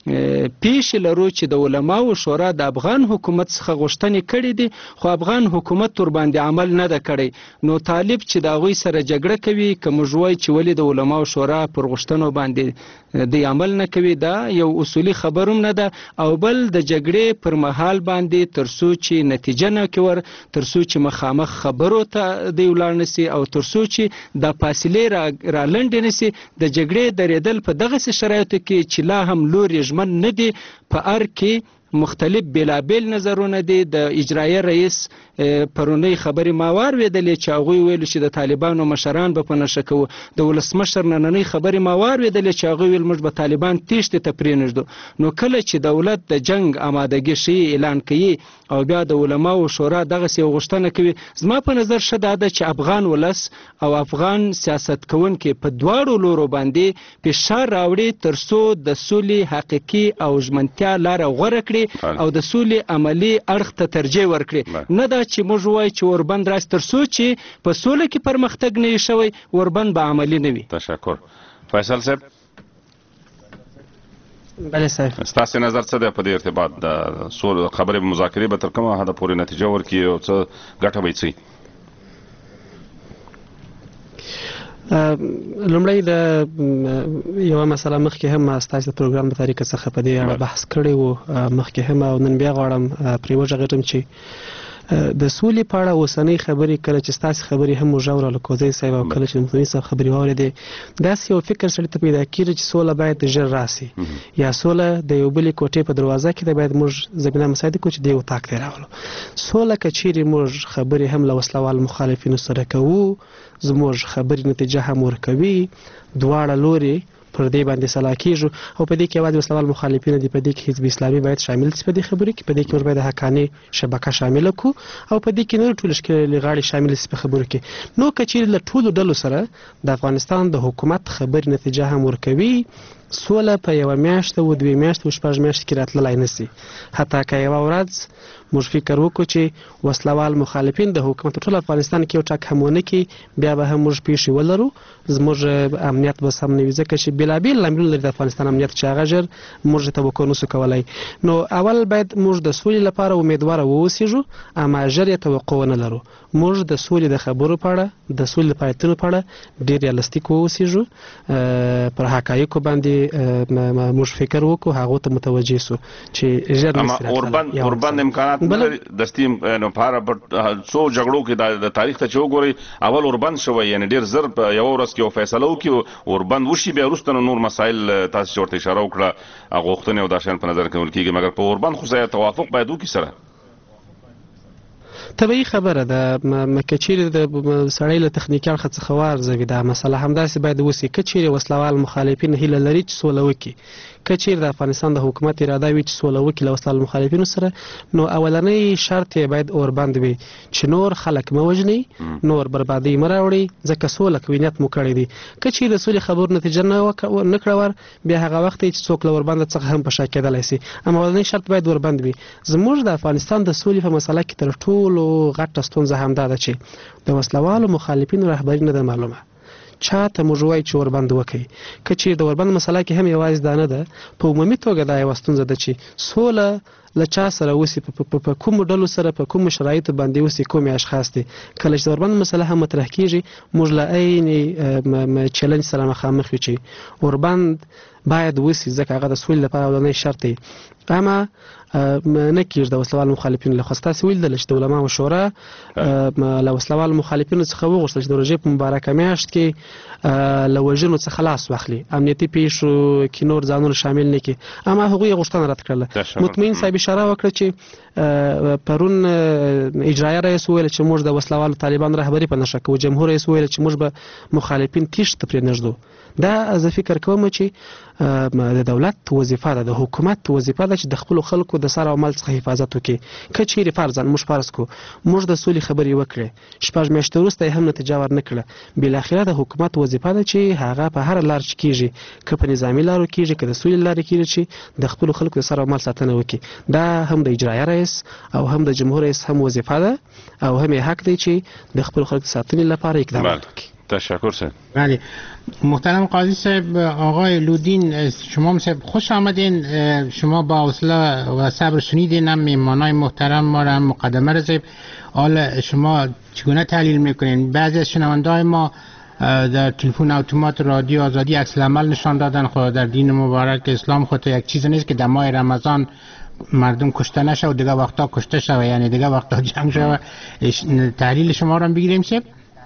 پیش لرو چې د علماو شورا د افغان حکومت څخه غوښتنې کړې دي خو افغان حکومت ور باندې عمل نه ده کړی نو طالب چې د هغوی سره جګړه کوي که موږ وایو چې ولې د علماو شورا پر غوښتنو باندې د عمل نه کوي دا یو اصولي خبر هم نه ده او بل د جګړې پر مهال باندې تر څو چې نتیجه نه کوي تر څو چې مخامخ خبرو ته دی ولاړ نشي او تر څو چې د فاصلې را, را لنډې نشي د جګړې درېدل په دغسې شرایطو کې چې لا هم لوري ژمن نه دي په ار کې مختلف بېلابېل نظرونه دي د اجرایه رئیس پرونۍ خبرې ما واورېدلې چې هغوی ویلو چې د طالبانو مشران به په نښه کوو د ولسمشر نننۍ خبرې ما واورېدلې چې هغوی ویل موږ به طالبان تیښتې ته پرېنږدو نو کله چې دولت د جنگ آمادګي ښیي اعلان کوي او بیا د علماو شورا دغسې یو غوښتنه کوي زما په نظر ښه دا ده چې افغان ولس او افغان سیاست کوونکي په دواړو لورو باندې فشار راوړي تر څو د سولې حقیقي او ژمنتیا لاره غوره کړي او د سولې عملی اړخ ته ترجیح ورکړي نه دا چې موږ وایو چې اوربند راشي تر څو چې په سوله کې پرمختګ نه وي شوی اوربند به عملي نه وي. تشکر. فیصل صاحب بله صاحب ستاسو نظر څه دی په دې ارتباط د سول خبرې مذاکرې به تر کومه حده پورې نتیجه ورکړي او څه ګټه به یې لومړی د یوه مسله مخکې هم ستاسو د پروګرام په طریقه څخه په دې اړه بحث کړی و مخکې هم او نن بیا غواړم پرې وغږېږم چې د سولې په اړه اوسنۍ خبرې کله چې ستاسو خبرې هم وژوره لکوزی صاحب او کله چې متوي صاحب خبرې واورېدې داسې یو فکر سړي ته پیدا کېږي چې سوله باید ژر راسي یا سوله د یو بلې کوټې په دروازه کې ده باید موږ زمینه مساعده کړو چې دې اتاق ته راولو سوله که چیرې موږ خبرې هم له وسلوال مخالفینو سره کوو زموږ خبرې نتیجه هم ورکوي دواړه لوري پر دې باندې سلا کېږو او په دې کې یوازې وسلوال مخالفین دي په دې کې حزب اسلامي باید شامل شي په دې خبرې کې په دې کې موږ باید د حقاني شبکه شامله کړو او په دې کې نور ټول ښکېلې غاړې شامل شي په خبرو کې نو که چیرې له ټولو ډلو سره د افغانستان د حکومت خبرې نتیجه هم ورکوي سوله په یوه میاشت او دوې میاشتې او شپږ میاشتې کې راتللی نه شي حتی که یوه ورځ موږ فکر وکړو چې وسلوال مخالفین د حکومت ټول افغانستان کې یو ټاک هم ونه کړي بیا به هم موږ پیښې ولرو زموږ امنیت به سم نه وي ځکه چې بېلابېل لاملونه لري د افغانستان امنیت چې هغه ژر موږ توقع نشو کولی نو اول باید موږ د سولې لپاره امیدواره واوسېږو اما ژر یې توقع ونه لرو موږ د سولې د خبرو په اړه د سولې د فعالیتونو په اړه ډېر ریالستیک واوسېږو پر حقایقو باندې موږ فکر وکړو هغو ته متوجه سو چې ژر اما اوربند اوربند امکانات دستي نو پاره څو جګړو کې د تاریخ ته چې وګورئ اول اوربند شوی یعنی ډېر زر په یوه ورځ کې یو فیصله وکړي اوربند وشي بیا وروسته نور مسایل تاسو چې ورته اشاره وکړه هغه غوښتنې او دا شیان په نظر کې نیول کېږي مګر په اوربند خو ځای توافق باید وکړي سره طبیعي خبره ده که چیرې د سړی له تخنیکي اړخه څخه وارزوي دا مسله همداسې باید وسي که چیرې وسلوال مخالفین هیله لري چې سوله وکړي که چیرې د افغانستان د حکومت اراده وي چې سوله وکړي له وسلوال مخالفینو سره نو اولنی شرط یې باید اوربند وي چې نور خلک مه وژني نور بربادي مه راوړي ځکه سوله کوي نیت مو کړی دی که چیرې د سولې خبرو نتیجه نه کړه ور بیا هغه وخت چې څوک له اوربند څخه هم په شا کېدلی سي اما اولنی شرط باید اوربند وي زموږ د افغانستان د سولې په مسله کې تر ټولو غټه ستونزه همدا ده چې د وسلوالو مخالفینو رهبري نه ده معلومه چاته موږ وایو چې اوربند وکړي که چیرې د اوربند مسله کې هم یوازې دا نه ده په عمومي توګه دا یوه ستونزه ده چې سوله له چا سره وسي په کومو ډلو سره په کومو شرایطو باندې وسي کومې اشخاص دي کله چې د اوربند مسله هم مطرح کېږي موږ له عین چلنج سره مخامخ یو چې اوربند باید وسي ځکه هغه د سولې لپاره اولنی شرط دی اما نه کېږي د وسلوال مخالفینو له خوا ستاسې ولیدله چې د علماو شورا له وسلوال مخالفینو څخه وغوښتل چې د روژې په مبارکه میاشت کې له وژنو څخه لاس واخلي امنیتي پیښو کې نور ځانونه شامل نه کړي اما هغوی یې غوښتنه رد کړله مطمئن صاحب اشاره وکړه چې پرون اجرایه رئیس وویل چې موږ د وسلوالو طالبان رهبري په نښه کوو جمهور رئیس وویل چې موږ به مخالفین تیښتې ته پرېنږدو دا زه فکر کوم چې د دولت وظیفه ده د حکومت وظیفه ده چې د خپلو خلکو د سر او مال څخه حفاظت وکړي که چیرې فرضاً موږ فرض کړو موږ د سولې خبرې وکړې شپږ میاشتې وروسته یې هم نتیجه ورنه کړله بالاخره د حکومت وظیفه ده چې هغه په هره لار چې کېږي که په نظامي لارو کېږي که د سولې لارې کېږي چې د خپلو خلکو د سر او مال ساتنه وکړي دا هم د اجرایه رئیس او هم د جمهور رئیس هم وظیفه ده او هم یې حق دی چې د خپلو خلکو د ساتنې لپاره اقدامات وکړي تشکر سید. بله محترم قاضی صاحب، آقای لودین شما صاحب خوش آمدین. شما با حوصله و صبر شنیدین هم میمانای محترم ما را مقدمه رسید. حالا شما چگونه تحلیل میکنین؟ بعضی از شنونده‌های ما در تلفن اتومات رادیو آزادی عکس العمل نشان دادن خود در دین مبارک اسلام خود یک چیز نیست که در ماه رمضان مردم کشته نشه و دیگه وقتا کشته شوه، یعنی دیگه وقتا جنگ شوه. تحلیل شما را بگیریم شب.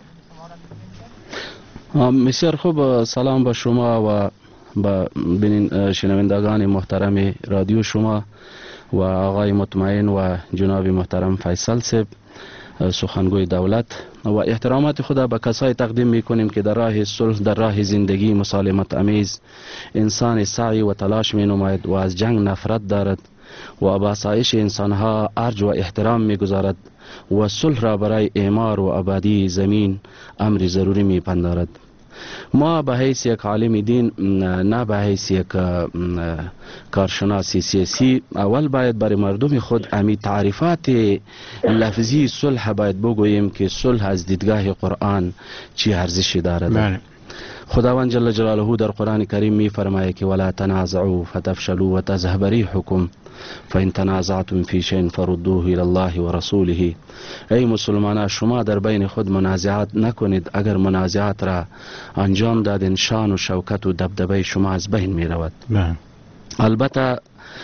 بسیار خوب، سلام با شما و با بینین شنوندگان محترم رادیو شما و آقای مطمئن و جناب محترم فیصل صاحب سخنگوی دولت و احترامات خدا به کسای تقدیم میکنیم که در راه صلح، در راه زندگی مسالمت امیز انسان سعی و تلاش می نماید و از جنگ نفرت دارد و با آسایش انسانها ارج و احترام میگذارد و صلح را برای اعمار و آبادی زمین امر ضروری میپندارد. ما به حیث یک عالم دین، نه به حیث یک کارشناس سیاسی، اول باید برای مردم خود امی تعریفات لفظی صلح باید بگوییم که صلح از دیدگاه قرآن چی ارزشی دارد. بله. خداوند جل جلاله در قرآن کریم می فرماید که ولا تنازعوا فتفشلوا وتذهب ريحكم فإن تنازعتم في شيء فردوه إلى الله ورسوله. ای مسلمانان، شما در بین خود منازعات نکنید، اگر منازعات را انجام دادین شان و شوکت و دبدبه شما از بین می رود. البته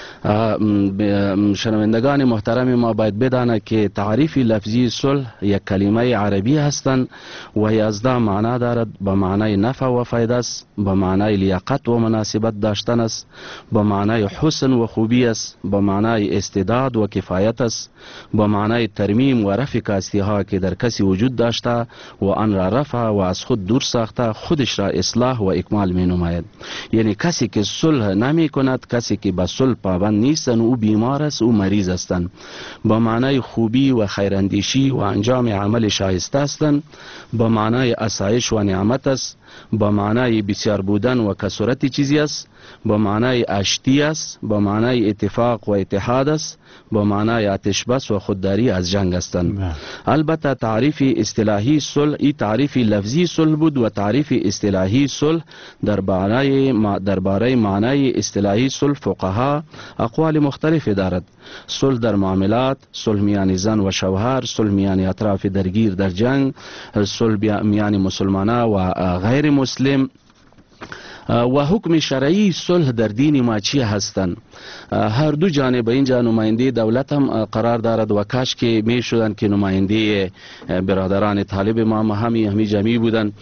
شنوندگان محترم ما باید بدانه که تعریف لفظی صلح یک کلمه عربی هستند و یازده معنا دارد. به معنای نفع و فایده است، به معنای لیاقت و مناسبت داشتن است، به معنای حسن و خوبی است، به معنای استعداد و کفایت است، به معنای ترمیم و رفع کاستی ها که در کسی وجود داشته و آن را رفع و از خود دور ساخته خودش را اصلاح و اکمال می نماید. یعنی کسی که صلح نمی کند، کسی که به صلح پابند نیستن، او بیمار است، او مریض هستند. با معنای خوبی و خیراندیشی و انجام عمل شایسته هستند، با معنای آسایش و نعمت است، با معنای بسیار بودن و کثرت چیزی است، با معنای آشتی است، با معنای اتفاق و اتحاد است، با معنای آتش بس و خودداری از جنگ هستند. البته تعریف اصطلاحی صلح ای تعریف لفظی صلح بود و تعریف اصطلاحی صلح درباره درباره معنای اصطلاحی صلح فقها اقوال مختلف دارد. صلح در معاملات، صلح میان زن و شوهر، صلح میان اطراف درگیر در جنگ، صلح میان مسلمانان و غیر مسلم و حکم شرعی صلح در دین ما چی هستند. هر دو جانب اینجا نماینده دولت هم قرار دارد و کاش که می شدند که نماینده برادران طالب ما همی همی جمعی بودند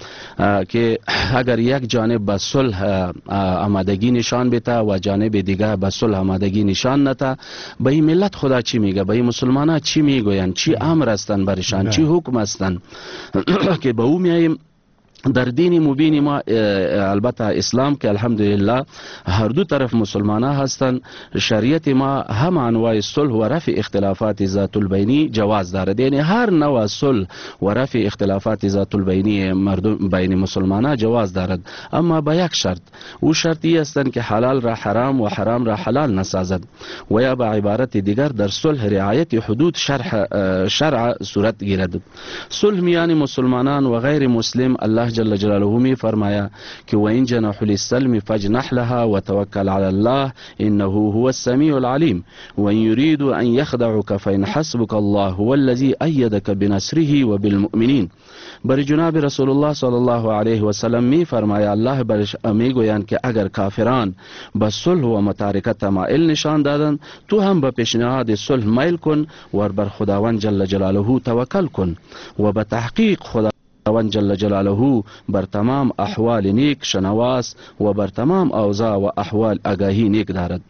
که اگر یک جانب به صلح آمادگی نشان بده و جانب دیگه به صلح آمادگی نشان نده، به این ملت خدا چی میگه؟ به این مسلمانان چی میگویند؟ چی امر هستند برشان؟ چی حکم هستند که به او میاییم؟ در دین مبین ما البته اسلام که الحمدلله هر دو طرف مسلمانان هستند، شریعت ما هم انواع صلح و رفع اختلافات ذات البینی جواز دارد. یعنی هر نوع صلح و رفع اختلافات ذات البینی مردم بین مسلمانان جواز دارد، اما با یک شرط. او شرطی هستند که حلال را حرام و حرام را حلال نسازد و یا به عبارت دیگر در صلح رعایت حدود شرع شرع صورت گیرد. صلح میان مسلمانان و غیر مسلم الله جل جلاله می فرمایا که و این جناح للسلم فاجنح لها وتوکل علی الله انه هو السمیع العلیم و ان یريدوا ان یخدعوك فان حسبك الله هو الذی ایدك بنصره وبالمؤمنین. بر جناب رسول الله صلی الله علیه و سلم می فرمایا الله برش می گویند که اگر کافران به صلح و متارکت مایل نشان دادند، تو هم به پیشنهاد صلح میل کن و بر خداوند جل جلاله توکل کن و به تحقیق خدا خداوند جل جلاله بر تمام احوال نیک شنواس و بر تمام اوضاع و احوال آگاهی نیک دارد.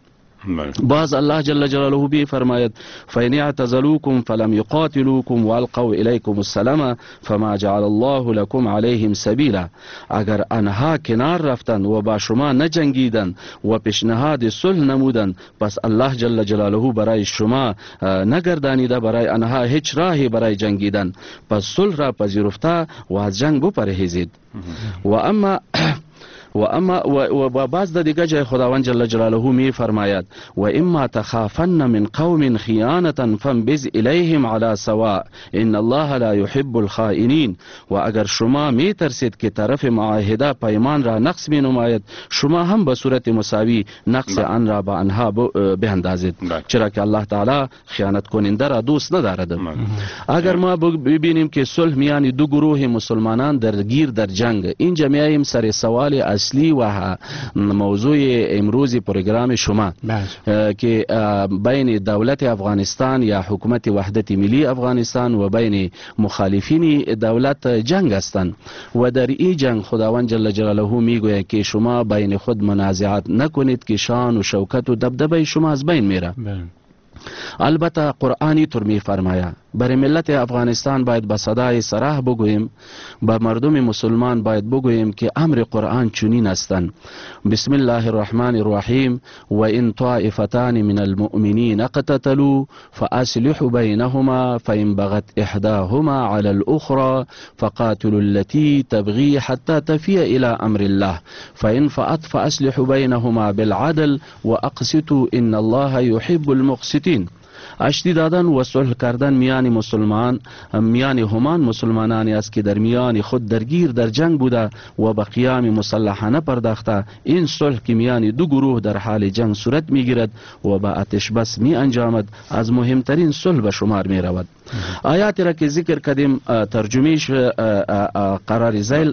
باز الله جل جلاله بی فرماید فإن اعتزلوكم فلم يقاتلوكم والقوا إليكم السلام فما جعل الله لكم عليهم سبيلا. اگر آنها کنار رفتند و با شما نجنگیدند و پیشنهاد صلح نمودند، پس الله جل جلاله برای شما نگردانیده برای آنها هیچ راهی برای جنگیدن، پس صلح را پذیرفته و از جنگ بپرهیزید. و اما و اما و باز د دیگه جای خداوند جل جلاله می فرماید و اما تخافن من قوم خیانة فانبذ الیهم على سواء ان الله لا يحب الخائنین. و اگر شما می ترسید که طرف معاهده پیمان را نقص می نماید، شما هم به صورت مساوی نقص آن را به آنها بیندازید، چرا که الله تعالی خیانت کننده را دوست ندارد. اگر ما ببینیم که صلح میان دو گروه مسلمانان درگیر در جنگ، اینجا میایم سر سوال اصلی و موضوع امروز پروگرام شما که بین دولت افغانستان یا حکومت وحدت ملی افغانستان و بین مخالفین دولت جنگ هستند و در این جنگ خداوند جل جلاله میگوید که شما بین خود منازعات نکنید که شان و شوکت و دبدبه شما از بین میره. البته قرآنی طور می فرماید برای ملت افغانستان باید به صدای صراح بگوییم، به مردم مسلمان باید بگوییم که امر قرآن چنین هستند: بسم الله الرحمن الرحیم و ان طائفتان من المؤمنین اقتتلوا فاصلحوا بینهما فان بغت احداهما على الاخرى فقاتلوا التي تبغي حتى تفيء الى امر الله فان فأت فاصلحوا بینهما بالعدل واقسطوا ان الله يحب المقسطین. اشتی دادن و صلح کردن میان مسلمان میان همان مسلمانانی است که در میان خود درگیر در جنگ بوده و به قیام مسلحانه پرداخته. این صلح که میان دو گروه در حال جنگ صورت میگیرد و به آتش بس می انجامد از مهمترین صلح به شمار می رود. آیاتی را که ذکر کردیم ترجمهش قرار ذیل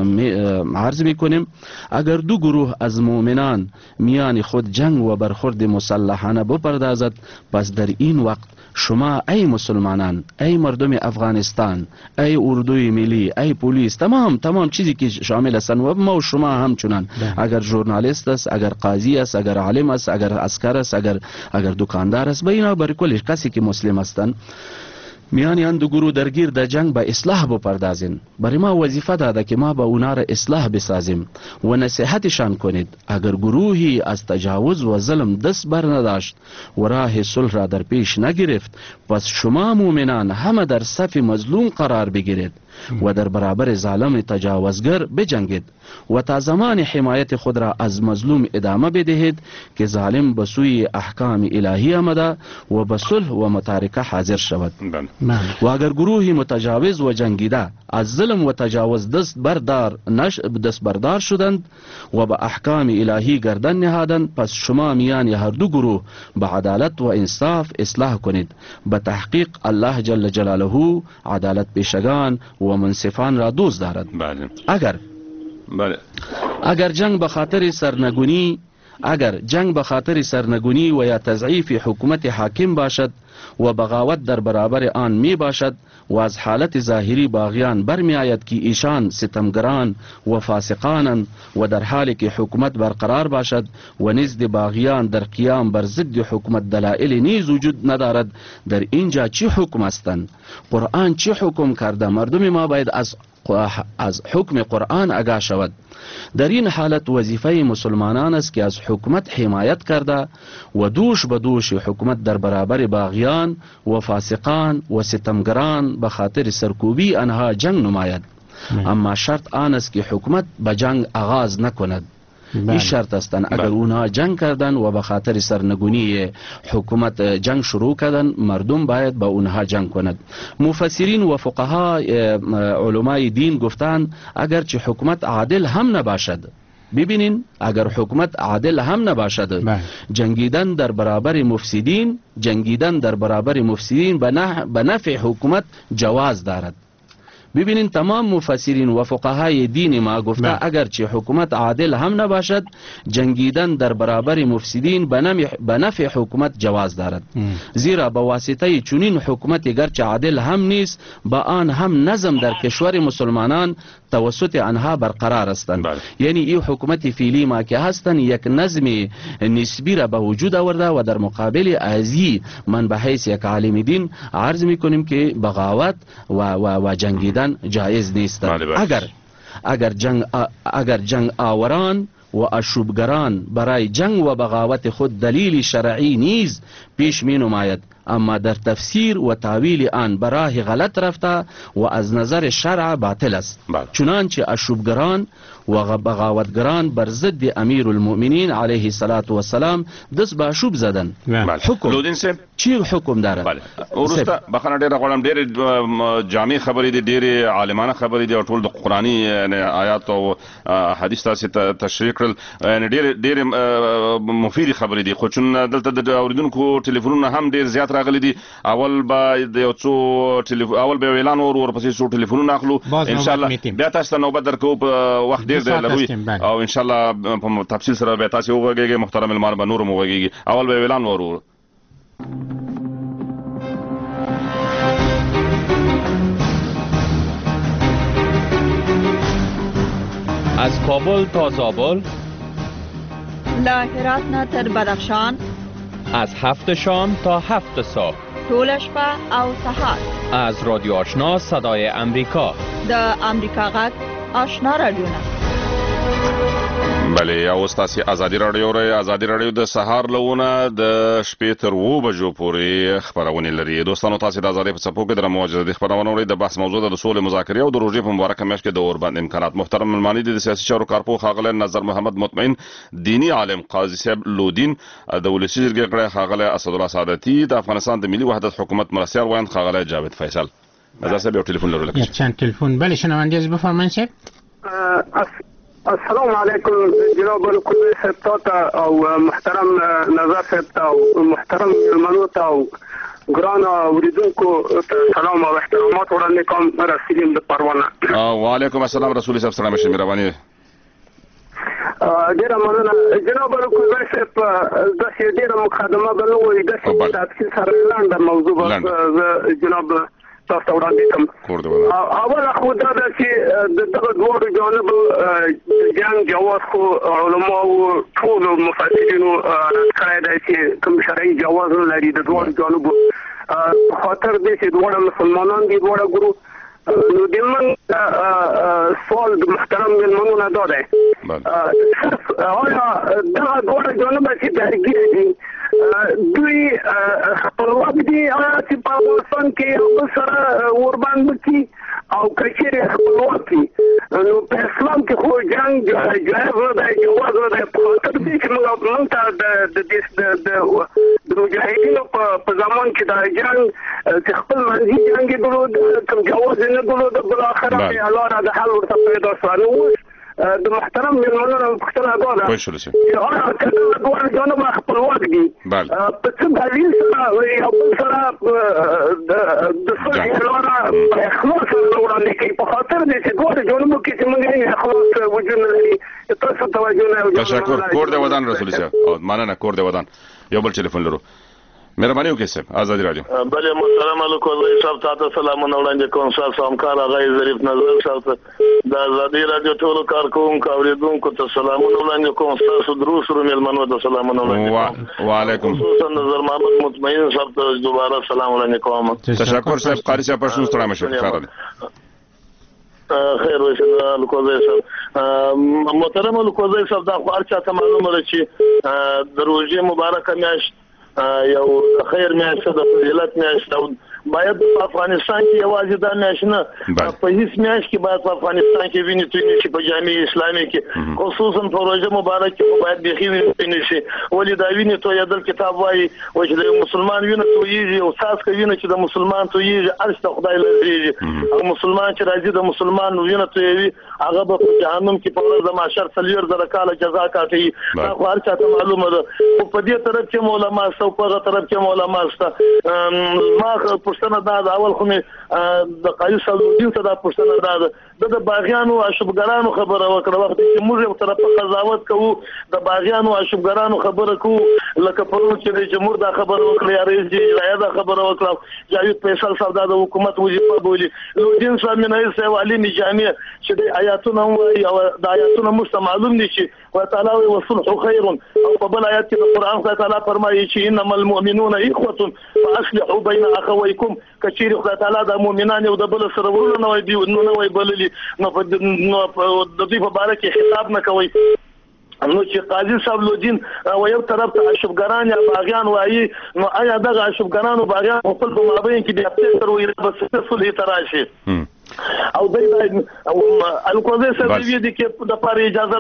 عرض می کنیم: اگر دو گروه از مؤمنان میان خود جنگ و برخورد مسلحانه بپردازد، پس در این وقت شما ای مسلمانان، ای مردم افغانستان، ای اردوی ملی، ای پلیس، تمام تمام چیزی که شامل هستند و ما و شما همچنان، اگر ژورنالیست است، اگر قاضی است، اگر عالم است، اگر عسکر است، اگر اگر دکاندار است، بینا بر کل کسی که مسلم هستند، میان آن دو گروه درگیر در جنگ به اصلاح بپردازین. برای ما وظیفه داده که ما به اونا را اصلاح بسازیم و نصیحتشان کنید. اگر گروهی از تجاوز و ظلم دست بر نداشت و راه صلح را در پیش نگرفت، پس شما مؤمنان همه در صف مظلوم قرار بگیرید و در برابر ظالم تجاوزگر بجنگید و تا زمان حمایت خود را از مظلوم ادامه بدهید که ظالم به سوی احکام الهی آمده و به صلح و متارکه حاضر شود. و اگر گروهی متجاوز و جنگیده از ظلم و تجاوز دست بردار نش دست بردار شدند و به احکام الهی گردن نهادند، پس شما میان هر دو گروه به عدالت و انصاف اصلاح کنید. به تحقیق الله جل جلاله عدالت پیشگان و منصفان را دوست دارد. بله. اگر بله. اگر جنگ به خاطر سرنگونی اگر جنگ به خاطر سرنگونی و یا تضعیف حکومت حاکم باشد و بغاوت در برابر آن می باشد و از حالت ظاهری باغیان برمی آید که ایشان ستمگران و فاسقانند و در حالی که حکومت برقرار باشد و نزد باغیان در قیام بر ضد حکومت دلایل نیز وجود ندارد، در اینجا چی حکم هستند؟ قرآن چی حکم کرده؟ مردم ما باید از از حکم قرآن آگاه شود. در این حالت وظیفه مسلمانان است که از حکومت حمایت کرده و دوش به دوش حکومت در برابر باغیان و فاسقان و ستمگران به خاطر سرکوبی آنها جنگ نماید. اما شرط آن است که حکومت به جنگ آغاز نکند. این شرط هستند. اگر اونها جنگ کردن و به خاطر سرنگونی حکومت جنگ شروع کردن، مردم باید با اونها جنگ کند. مفسرین و فقها علمای دین گفتند اگرچه حکومت عادل هم نباشد، ببینین اگر حکومت عادل هم نباشد، جنگیدن در برابر مفسدین جنگیدن در برابر مفسدین به نفع حکومت جواز دارد. ببینین تمام مفسرین و فقهای دین ما گفته اگرچه حکومت عادل هم نباشد، جنگیدن در برابر مفسدین به نفع حکومت جواز دارد. زیرا با واسطه چنین حکومت گرچه عادل هم نیست، با آن هم نظم در کشور مسلمانان توسط آنها برقرار هستند. یعنی این حکومت فعلی ما که هستند یک نظم نسبی را به وجود آورده و در مقابل ازی من به حیث یک عالم دین عرض میکنیم که بغاوت و و, و جنگیدن جایز نیست. اگر اگر جنگ اگر جنگ آوران و اشوبگران برای جنگ و بغاوت خود دلیل شرعی نیز پیش می نماید، اما در تفسیر و تاویل آن براه غلط رفته و از نظر شرع باطل است. چنانچه اشوبگران و بغاوتگران بر ضد امیر المؤمنین علیه الصلاة والسلام دست به آشوب زدن. حکم لودین صاحب چی حکم داره؟ بله ورسته بخنه ډیره غواړم ډیره جامع خبرې دي ډیره عالمانه خبرې دي او ټول د قرآني آیات او حدیث تاسو تشریح کړل یعنی ډیره ډیره مفیدې خبرې دي خو چون دلته د اوریدونکو ټلیفونونه هم ډیر زیات راغلي دي اول به د یو څو ټلیفون اول به اعلان ور ورپسې څو ټلیفونونه اخلو ان شاء الله بیا تاسو ته نوبت درکو په وخت ډیر دی لروي او ان شاء الله په تفصیل سره به تاسو وګورئ محترم المار به نور مو وګورئ اول به اعلان ور از کابل تا زابل، له هرات نه تر بدخشان، از هفت شام تا هفت صبح، ټول شپه او سهار، از رادیو آشنا صدای امریکا، د امریکا غږ آشنا رادیوونه. بله او تاسو ازادي رادیو ری ازادي رادیو د سهار لونه د شپې تر و بجو پورې خبرونه لري. دوستانو تاسو د ازادي په څپو کې د مواجهه د خبرونه لري د بحث موضوع د سولې مذاکره او د روزي په مبارکه میاشت کې د اوربند امکانات. محترم ملمانی د سیاسي چارو کارپو خاغله نظر محمد مطمئن، دینی عالم قاضي صاحب لودین، د ولسی جرګې غړي خاغله اسد الله سعادتي، د افغانستان د ملي وحدت حکومت مرستیال وایند خاغله جاوید فیصل. از صاحب یو ټلیفون لرو لکه چند ټلیفون بله شنونده از بفرمایید صاحب. السلام علیکم جناب القدس صاحب ته او محترم نظر صاحب ته او محترم ملمنو ته او ګران اوریدونکو ته سلام او احترامات وړاندې کوم. رسولین د پروانه. وعلیکم السلام رسول صاحب سلام شه مهرباني. ډیره مننه جناب القدس صاحب د څه ډیره مقدمه بلوي د څه تفصیل سره لاندې موضوع به جناب تاسو وړاندې کوم. اول خو دا چې دغه دوه جانب جنگ جواز خو علماء ټول مفسرینو کړی دی چې کوم شرعي جواز لري د دوه جانب خاطر دې چې دوه مسلمانان دي دوه ګروپ. نو د من سوال د محترم ملمنو نه دا دی آیا دغه دوه جانب چې درګیر دي دوی خپلواک دي چې په افغانستان کې یو سره ورباندې کی او کچېره خپلواک دي نو په اسلام کې خو جنگ جایز نه دی جواز نه دی په تر دې چې موږ موږ ته د د مجاهدینو په زمان کې دا جنگ چې خپل منځي جنگ درلود کوم جواز نه درلود بل اخر په لاره د حل ورته پیدا شو. د محترم ملمنو پوښتنه کوله چې آیا کله دوه جانب خپلواک دي په څه دلیل سره یو بل سره د صلح لاره په اخلاص سره وړاندې کوي په خاطر دې چې دوه جانبو کې چې موږ یې اخلاص وجود نه لري. تاسو توجه نه تشکر. کور د ودان رسول صاحب مننه. کور د ودان یو بل ټلیفون لرو مهرباني وکړئ صاحب ازادي رادیو. بله محترم القدس صاحب تاسو سلامونه وړاندې کوم. تاسو همکار هغه ظریف نظر صاحب د ازادي رادیو ټول کارکونکو اوریدونکو ته سلامونه وړاندې کوم. تاسو دروس سره ملمنو ته سلامونه وړاندې کوم. وعلیکم السلام نظر محمد مطمئن صاحب ته دوباره سلام وړاندې کوم. تشکر صاحب. قاری صاحب پښتون ستړی مشه خیر خیر وشه القدس صاحب. محترم القدس صاحب دا خو ارچا ته معلومه ده چې د روزي مبارکه میاشت یو خیر میاشت د فضیلت میاشت او باید په افغانستان کې یوازې دا میاشت نه په هیڅ میاشت کې باید په افغانستان کې ویني توی نشي په جامع اسلامي کې خصوصا په روزه مبارک کې باید بيخي ویني نشي ولې دا ویني توی د کتاب وايي چې د مسلمان ویني تویږي او تاسو کوي چې د مسلمان تویږي ارشد خدای لري او مسلمان چې راځي د مسلمان ویني تویوي هغه په جهنم کې په ورځ د محشر څلور زره کال جزا کوي. دا خو هر چاته معلومه ده. په دې طرف کې علماء او په هغه طرف کې علماء سته. ما پښتنه دا د اول خو د قایص سعودي ته دا پښتنه دا د باغیانو او شبګرانو خبره وکړه وخت چې موږ یو طرف قضاوت کوو د باغیانو او شبګرانو خبره کوو لکه پرون چې د جمهور دا خبره وکړه یا رئیس جمهور دا خبره وکړه جاوید فیصل صاحب دا د حکومت وظیفه بولی لودین صاحب نه یې علي نجامي چې د آیاتونه وایي او د آیاتونه مست معلوم دي چې وتعالى والصلح خير او په بل آیات کې د قران خدای تعالی فرمایي چې انما المؤمنون اخوه فاصلحوا بين اخويكم کچیر خدای تعالی د مؤمنانو او د بل سره ورونه نه وي دی نو وي بللی نو په د دې په اړه کې خطاب نه کوي. نو چې قاضي صاحب لودین او یو طرف ته شبګران یا باغیان وایي نو آیا دغه شبګران او باغیان خپل په مابین کې د خپل تر ویره بس څه تراشي او دای الکوزه سره دي کې د پاره اجازه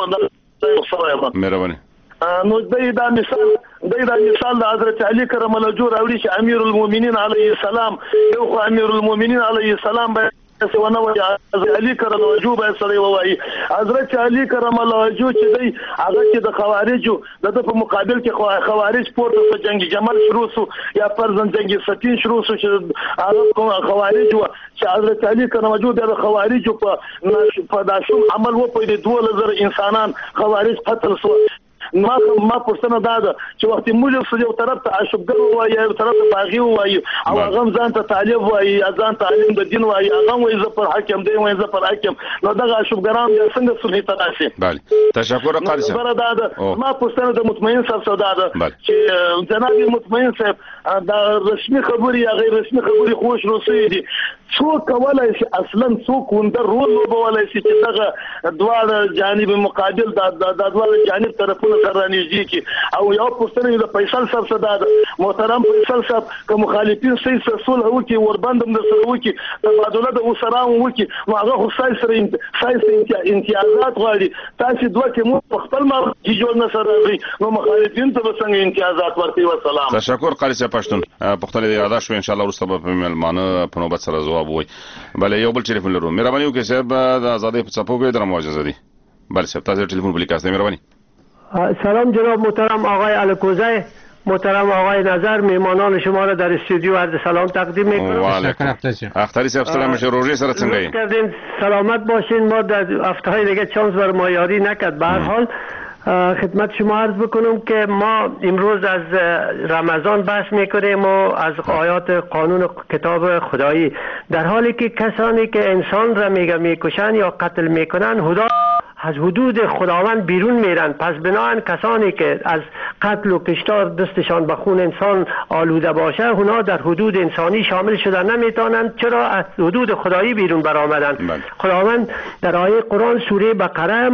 راکړه مهرباني. نو دای دا مثال دای دا مثال د حضرت علي کرم الله وجهه راوړي چې امیر المؤمنین علیه السلام یو خو امیر المؤمنین علیه السلام به سونه وایي حضرت علي کرم الله وجهه به سره وایي حضرت علي کرم الله وجهه چې دی هغه چې د خوارجو د په مقابل کې خوارج پورته په جنگ جمل شروع سو یا پرځن جنگ سفین شروع سو چې هغه خوارج و چې حضرت علي کرم الله وجهه د خوارجو په په داشوم عمل و په دوه لزر انسانان خوارج قتل سو. ما ما پښتنه دا ده چې وخت موږ څه یو طرف ته عاشقګر وایي یو طرف ته باغي وایي او هغه ځان ته طالب وایي ځان ته عالم د دین وایي هغه وایي زه پر حاکم دی وایي زه پر حاکم نو دغه عاشقګران بیا څنګه صلح ته راشي. بله تشکر قاری صاحب. خبره دا ده ما پښتنه د مطمئن صاحب سودا ده چې جناب مطمئن صاحب دا رسمي خبري یا غیر رسمي خبري خوش روسي دي څوک کولای شي اصلا څوک وندر رول وبولای شي چې دغه دواړه جانب مقابل د دواړه جانب طرفونه سره نږدې کی او یو پښتنه د فیصل صاحب صدا محترم فیصل صاحب که مخالفین صحیح صلح وکي وربندم د سره وکي تبادله د وسرام وکي نو هغه خو سای سره سای سره امتیازات غواړي تاسو دوه کې مو په خپل ما کې جوړ نه سره وي نو مخالفین ته څنګه امتیازات ورکړي. والسلام. تشکر قاری صاحب پښتون پښتنه د یاد شو ان شاء الله ورسته په ملمانه په نوبت سره جواب وي. بله یو بل ټلیفون لرو. مهرباني وکړئ صاحب د آزادۍ په څپو کې درمو اجازه دي. بله صاحب تاسو ټلیفون بلی کاست مهرباني. سلام جناب محترم آقای الکوزه، محترم آقای نظر، میهمانان شما را در استودیو عرض سلام تقدیم میکنم. اختری صاحب سلام میشه. روزی سره څنګه کردین؟ سلامت باشین. ما در هفته های دیگه چانس بر ما یاری نکرد. به هر حال خدمت شما عرض بکنم که ما امروز از رمضان بحث میکنیم و از آیات قانون کتاب خدایی، در حالی که کسانی که انسان را میگه میکشن یا قتل میکنن هدا از حدود خداوند بیرون میرن. پس بنابراین کسانی که از قتل و کشتار دستشان به خون انسان آلوده باشه اونا در حدود انسانی شامل شدن نمیتونن. چرا؟ از حدود خدایی بیرون برآمدن. خداوند در آیه قرآن سوره بقره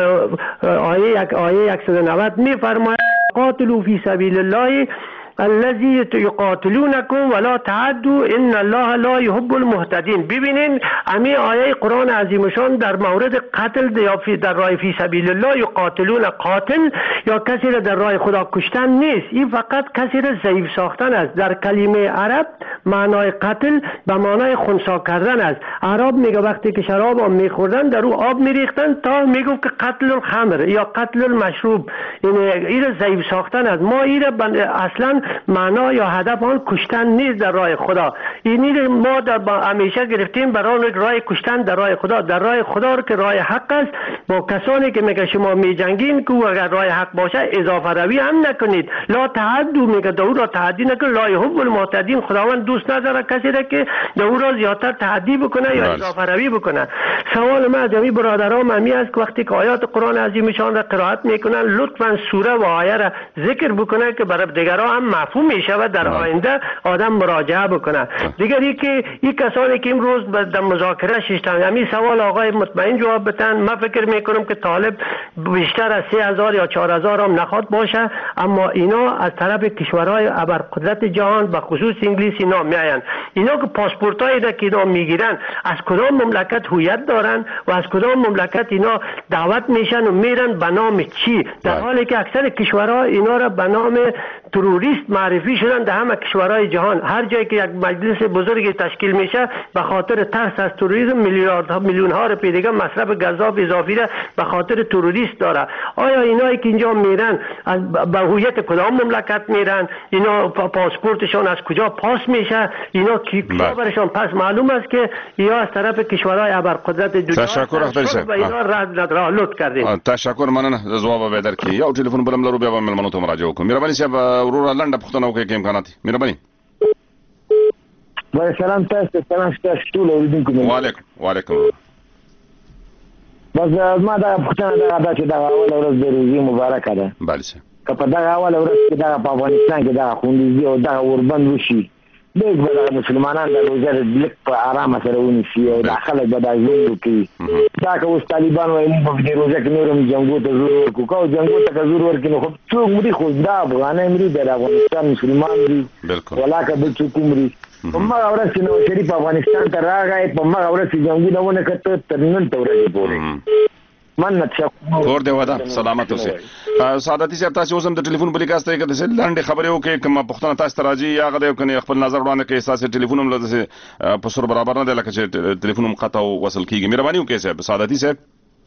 آیه یک آیه صد و نود میفرماید قاتلوا فی سبیل الله الذی یقاتلونکم ولا تعدوا ان الله لا یحب المعتدین. ببینین امی آیه قرآن عظیمشان در مورد قتل یا در راه فی سبیل الله یقاتلون، قاتل یا کسی را در راه خدا کشتن نیست، این فقط کسی را ضعیف ساختن است. در کلمه عرب معنای قتل به معنای خنثی کردن است. عرب میگه وقتی که شراب هم میخوردن در او آب میریختن تا میگو که قتل الخمر یا قتل المشروب، این را ضعیف ساختن است. ما این را اصلا معنا یا هدف آن کشتن نیست در راه خدا. اینی ما در همیشه گرفتیم برای راه کشتن در راه خدا. در راه خدا رو که راه حق است، با کسانی که میگه شما میجنگین که اگر راه حق باشه اضافه روی هم نکنید. لا تعدوا میگه دو را تعدی نکن. لا یحب المعتدین، خداوند دوست نداره کسی را که دو را زیادتر تعدی بکنه یا اضافه روی بکنه. سوال من از جمعی برادرام همی است که وقتی که آیات قرآن عظیمشان را قرائت میکنن لطفا سوره و آیه را ذکر بکنه که برای دیگران هم مفهوم میشه و در آینده آدم مراجعه بکنه. دیگری که این کسانی که امروز در مذاکره شدن همین سوال آقای مطمئن جواب بدن، من فکر میکنم که طالب بیشتر از سه هزار یا چهار هزار هم نخواد باشه، اما اینا از طرف کشورهای ابرقدرت جهان به خصوص انگلیس اینا میاین. اینا که پاسپورتایی را که اینا میگیرن از کدام مملکت هویت دارن و از کدام مملکت اینا دعوت میشن و میرن به نام چی، در حالی که اکثر کشورها اینا را به نام تروریست معرفی شدن در همه کشورهای جهان. هر جایی که یک مجلس بزرگی تشکیل میشه به خاطر ترس از تروریسم میلیاردها میلیون ها روپیه دیگه مصرف گزاف اضافی را به خاطر تروریست داره. آیا اینایی که اینجا میرن به هویت کدام مملکت میرن؟ اینا پاسپورتشان از کجا پاس میشه؟ اینا کی برشان پس معلوم است که یا از طرف کشورهای ابرقدرت دنیا. تشکر اختر صاحب. اینا رد را لطف کردین. تشکر مننه. جواب به درکې یو ټلیفون بلم لرو بیا به ملمنو ته مراجعه وکړو. مهرباني صاحب ورور لنډه پوښتنه وکړئ کې امکانات. مهرباني. وای سلام تاسو ته تاسو ټول اوریدونکو. وعلیکم وعلیکم. بس ما دا پوښتنه دا چې دا اول ورځ د روزي مبارکه ده. بله صاحب. که په دا اول ورځ کې دا په افغانستان کې دا خوندزي او دا اوربند وشي دوی به د مسلمانان د روزه لږ په ارامه سره ونیسي او دا خلک به دا ژوند وکړي. دا که اوس طالبان وایي موږ په دې روزه کې نور هم جنګو ته زور ورکړو، که جنګو ته که زور ورکړي نو خو څوک مري، خو دا افغانۍ مري، د افغانستان مسلمان دي ولا که بل څوک مري. په همغه ورځ چې نواز شریف افغانستان ته راغی، په همغه ورځ چې جنګونه ونه کړه تر نن ته ورځې پورې منت شکر کور دی ودا سلامت اوسئ. سعادتي صاحب تاسو اوس هم د ټلیفون په لیکاس طریقه د لنډې خبرې وکړئ، کومه پوښتنه تاسو ته راځي یا هغه دی کنه خپل نظر وړاندې کړئ. تاسو ټلیفون هم له په سر برابر نه دی لکه چې ټلیفون هم قطع او وصل کیږي. مهرباني وکړئ صاحب. سعادتي صاحب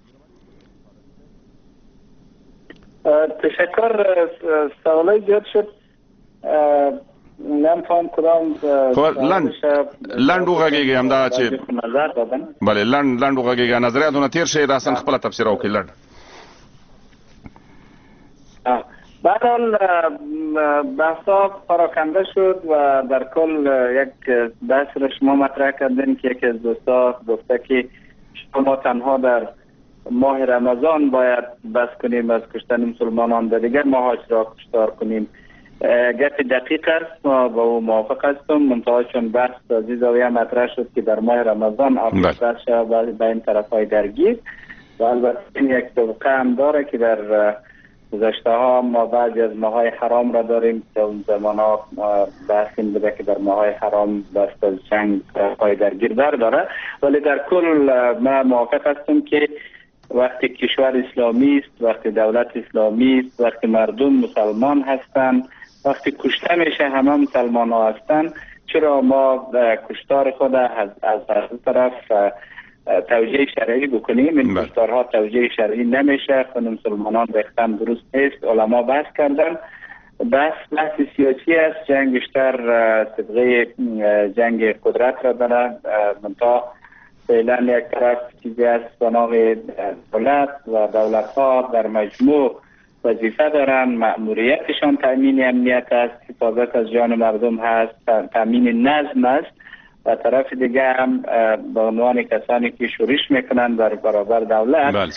تشکر. سوالای زیاد شد، نمی‌فهم کدام لند لند وغږیږي همدا چې نظر دادن. بله لند لند وغږیږي نظریاتونه تیر شي راسن خپل تفسیر وکړي. لند به هر حال بحثا پراکنده شد و در کل یک بحث را شما مطرح کردین که یکی از دوستا گفته که شما تنها در ماه رمضان باید بس کنیم از کشتن مسلمانان، در دیگر ماهاش را کشتار کنیم. گپ دقیق است، ما با او موافق هستم، منتها چون بحث از این زاویه مطرح شد که در ماه رمضان آفریقا شد بین طرفهای درگیر و البته این یک طبقه هم داره که در گذشته ها ما بعضی از ماهای حرام را داریم که اون زمان ها بحث این بوده که در ماهای حرام دست از جنگ طرفهای درگیر برداره، ولی در کل ما موافق هستم که وقتی کشور اسلامی است، وقتی دولت اسلامی است، وقتی مردم مسلمان هستند، وقتی کشته میشه همه مسلمان ها هستند، چرا ما کشتار خود از از طرف توجیه شرعی بکنیم؟ این کشتارها توجیه شرعی نمیشه، خود مسلمانان ریختن درست نیست، علما بحث کردن. بحث بحث سیاسی است، جنگ بیشتر طبقه جنگ قدرت را داره. منتها فعلا یک طرف چیزی است به نام دولت و دولت ها در مجموع وظیفه دارن، مأموریتشان تأمین امنیت است، حفاظت از جان مردم هست، تأمین نظم است و طرف دیگه هم به عنوان کسانی که شورش میکنن در برابر دولت.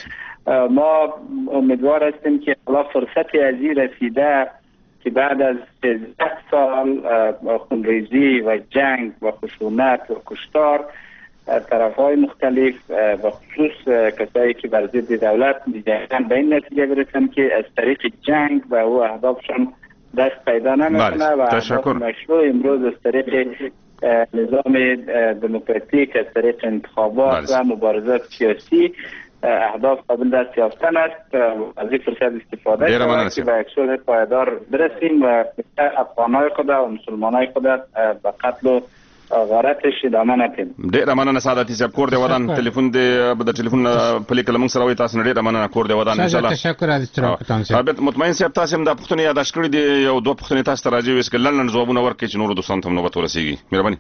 ما امیدوار هستیم که حالا فرصتی از این رسیده که بعد از سیزده سال خونریزی و جنگ و خشونت و کشتار طرف های مختلف و خصوص کسایی که بر ضد دولت می‌جنگند به این نتیجه برسن که از طریق جنگ و او اهدافشون دست پیدا نمیکنه و اهداف مشروع امروز از طریق نظام دموکراتیک، از طریق انتخابات و مبارزات سیاسی اهداف قابل دست یافتن است. از این فرصت استفاده کنیم که به یک صلح پایدار برسیم و افغانای خود و مسلمانای خود به قتل و غارتش ادامه نکړي. ډېره مننه سعادتي صاحب. کور دی ودان ټلیفون دی د ټلیفون په لیکل موږ سره وي تاسو نه ډېره مننه. کور دی ودان ان شاء الله. تشکر از اشتراکتان صاحب. مطمئن صاحب تاسو هم د پښتنې یاداش کړی دی، یو دوه پښتنې تاسو ته راځي وس کې لنډ ځوابونه ورکړي چې نور دوستان ته نوبت ورسیږي. مهرباني.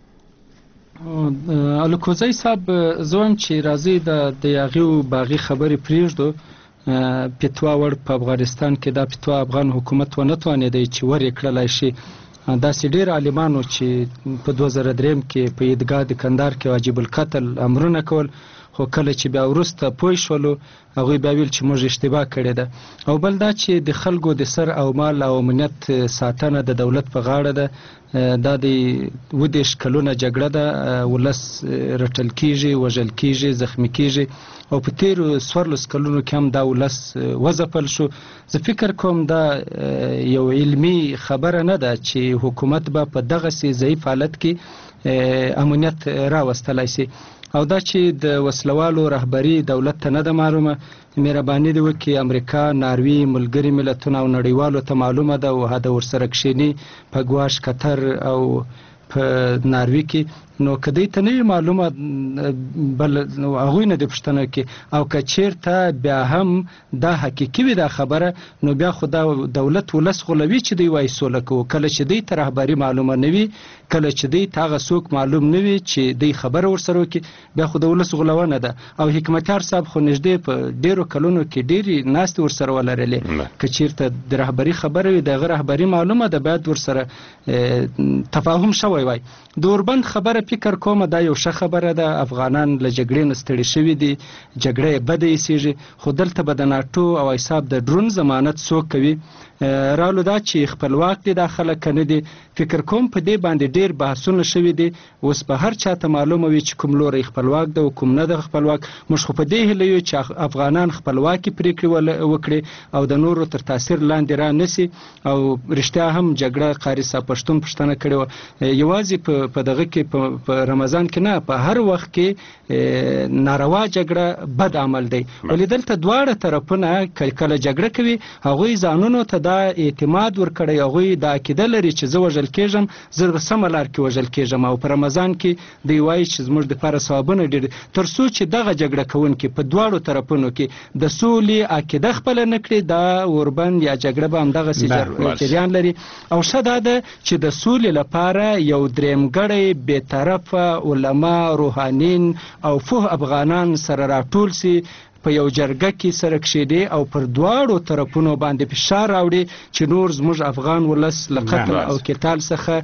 الکوزی صاحب زوم چې راځي د د یاغي باغی خبرې پریږدو پتوا ور په افغانستان کې دا پتوا افغان حکومت ونه توانېدی چې ور کړلای شي. دا سې ډېر عالمانو چې په دوه زره درې کې په عیدګاه د کندهار کې واجب القتل امرونه کول، خو کله چې بیا وروسته پوه شولو هغوی بیا ویل چې موږ اشتباه کړې ده. او بل دا چې د خلکو د سر او مال او امنیت ساتنه د دولت په غاړه ده. دا د اووه دېرش کلونه جګړه ده، ولس رټل کېږي، وژل کېږي، زخمي کېږي او په تېرو څوارلس کلونو کې هم دا ولس وځپل شو. زه فکر کوم دا یو علمي خبره نه ده چې حکومت به په دغسې ضعیف حالت کې امنیت راوستلی سي. او دا چې د وسلوالو رهبري دولت ته نه ده معلومه، مهرباني دې وکړي امریکا، ناروی، ملګري ملتونه او نړیوالو ته معلومه ده او هدا ورسره کښېني په ګواش، قطر او په ناروی کې. نو که دوی ته نه وي معلومه بل هغوی نه دې پوښتنه وکړي. او که چېرته بیا هم دا حقیقي وي دا خبره، نو بیا خو دا دولت ولس غولوي چې دوی وایي سوله کوو. کله چې دوی ته رهبري معلومه نه وي، کله چې دوی ته هغه څوک معلوم نه وي چې دوی خبره ورسره وکړي، بیا خو د ولس غولونه ده. او حکمتیار صاحب خو نږدې په ډېرو کلونو کې ډېرې ناستې ورسره ولرلې. که چېرته د رهبري خبره وي، د هغه رهبري معلومه ده، باید ورسره تفاهم شوی وای. د اوربند خبره فکر کومه دا یو ښه خبره ده. افغانان له جګړې نه ستړي شوي دي، جګړه یې بده ایسېږي، خو دلته به د ناټو او ایساب د ډرون ضمانت څوک کوي؟ رالو دا چې خپلواک دي دا خلک کنه دي فکر کوم په دې باندې ډیر بحثونه شوي دي اوس په هر چاته معلومه وي چې کوم لوري خپلواک ده او کوم نه ده خپلواک موږ خو په دې هیله یو چې افغانان خپلواکي پریکړې وکړي او د نورو تر تاثیر لاندې را نسی او رښتیا هم جګړه قاری صاحب پښتون پښتنه کړي و یوازې په دغه کې په رمضان کې نه په هر وخت کې ناروا جګړه بد عمل دی ولې دلته دواړه طرفونه کله جګړه کوي هغوی ځانونو ته دا اعتماد ورکړی هغوی دا عقیده لري چې زه وژل کېږم زه په سمه لار کې وژل کېږم او په رمضان کې دوی وایي چې زموږ دپاره ثوابونه ډېر تر څو چې دغه جګړه کوونکي په دواړو طرفونو کې د سولې عقیده خپله نه کړي دا اوربند یا جګړه به همدغسې جریان لري او ښه دا ده چې د سولې لپاره یو درېیمګړی بېطرفه علما روحانین او فوه افغانان سره راټول سي په یو جرګه کې سره کښېدي او پر دواړو طرفونو باندې فشار راوړي چې نور زموږ افغان ولس له قتل او قتال څخه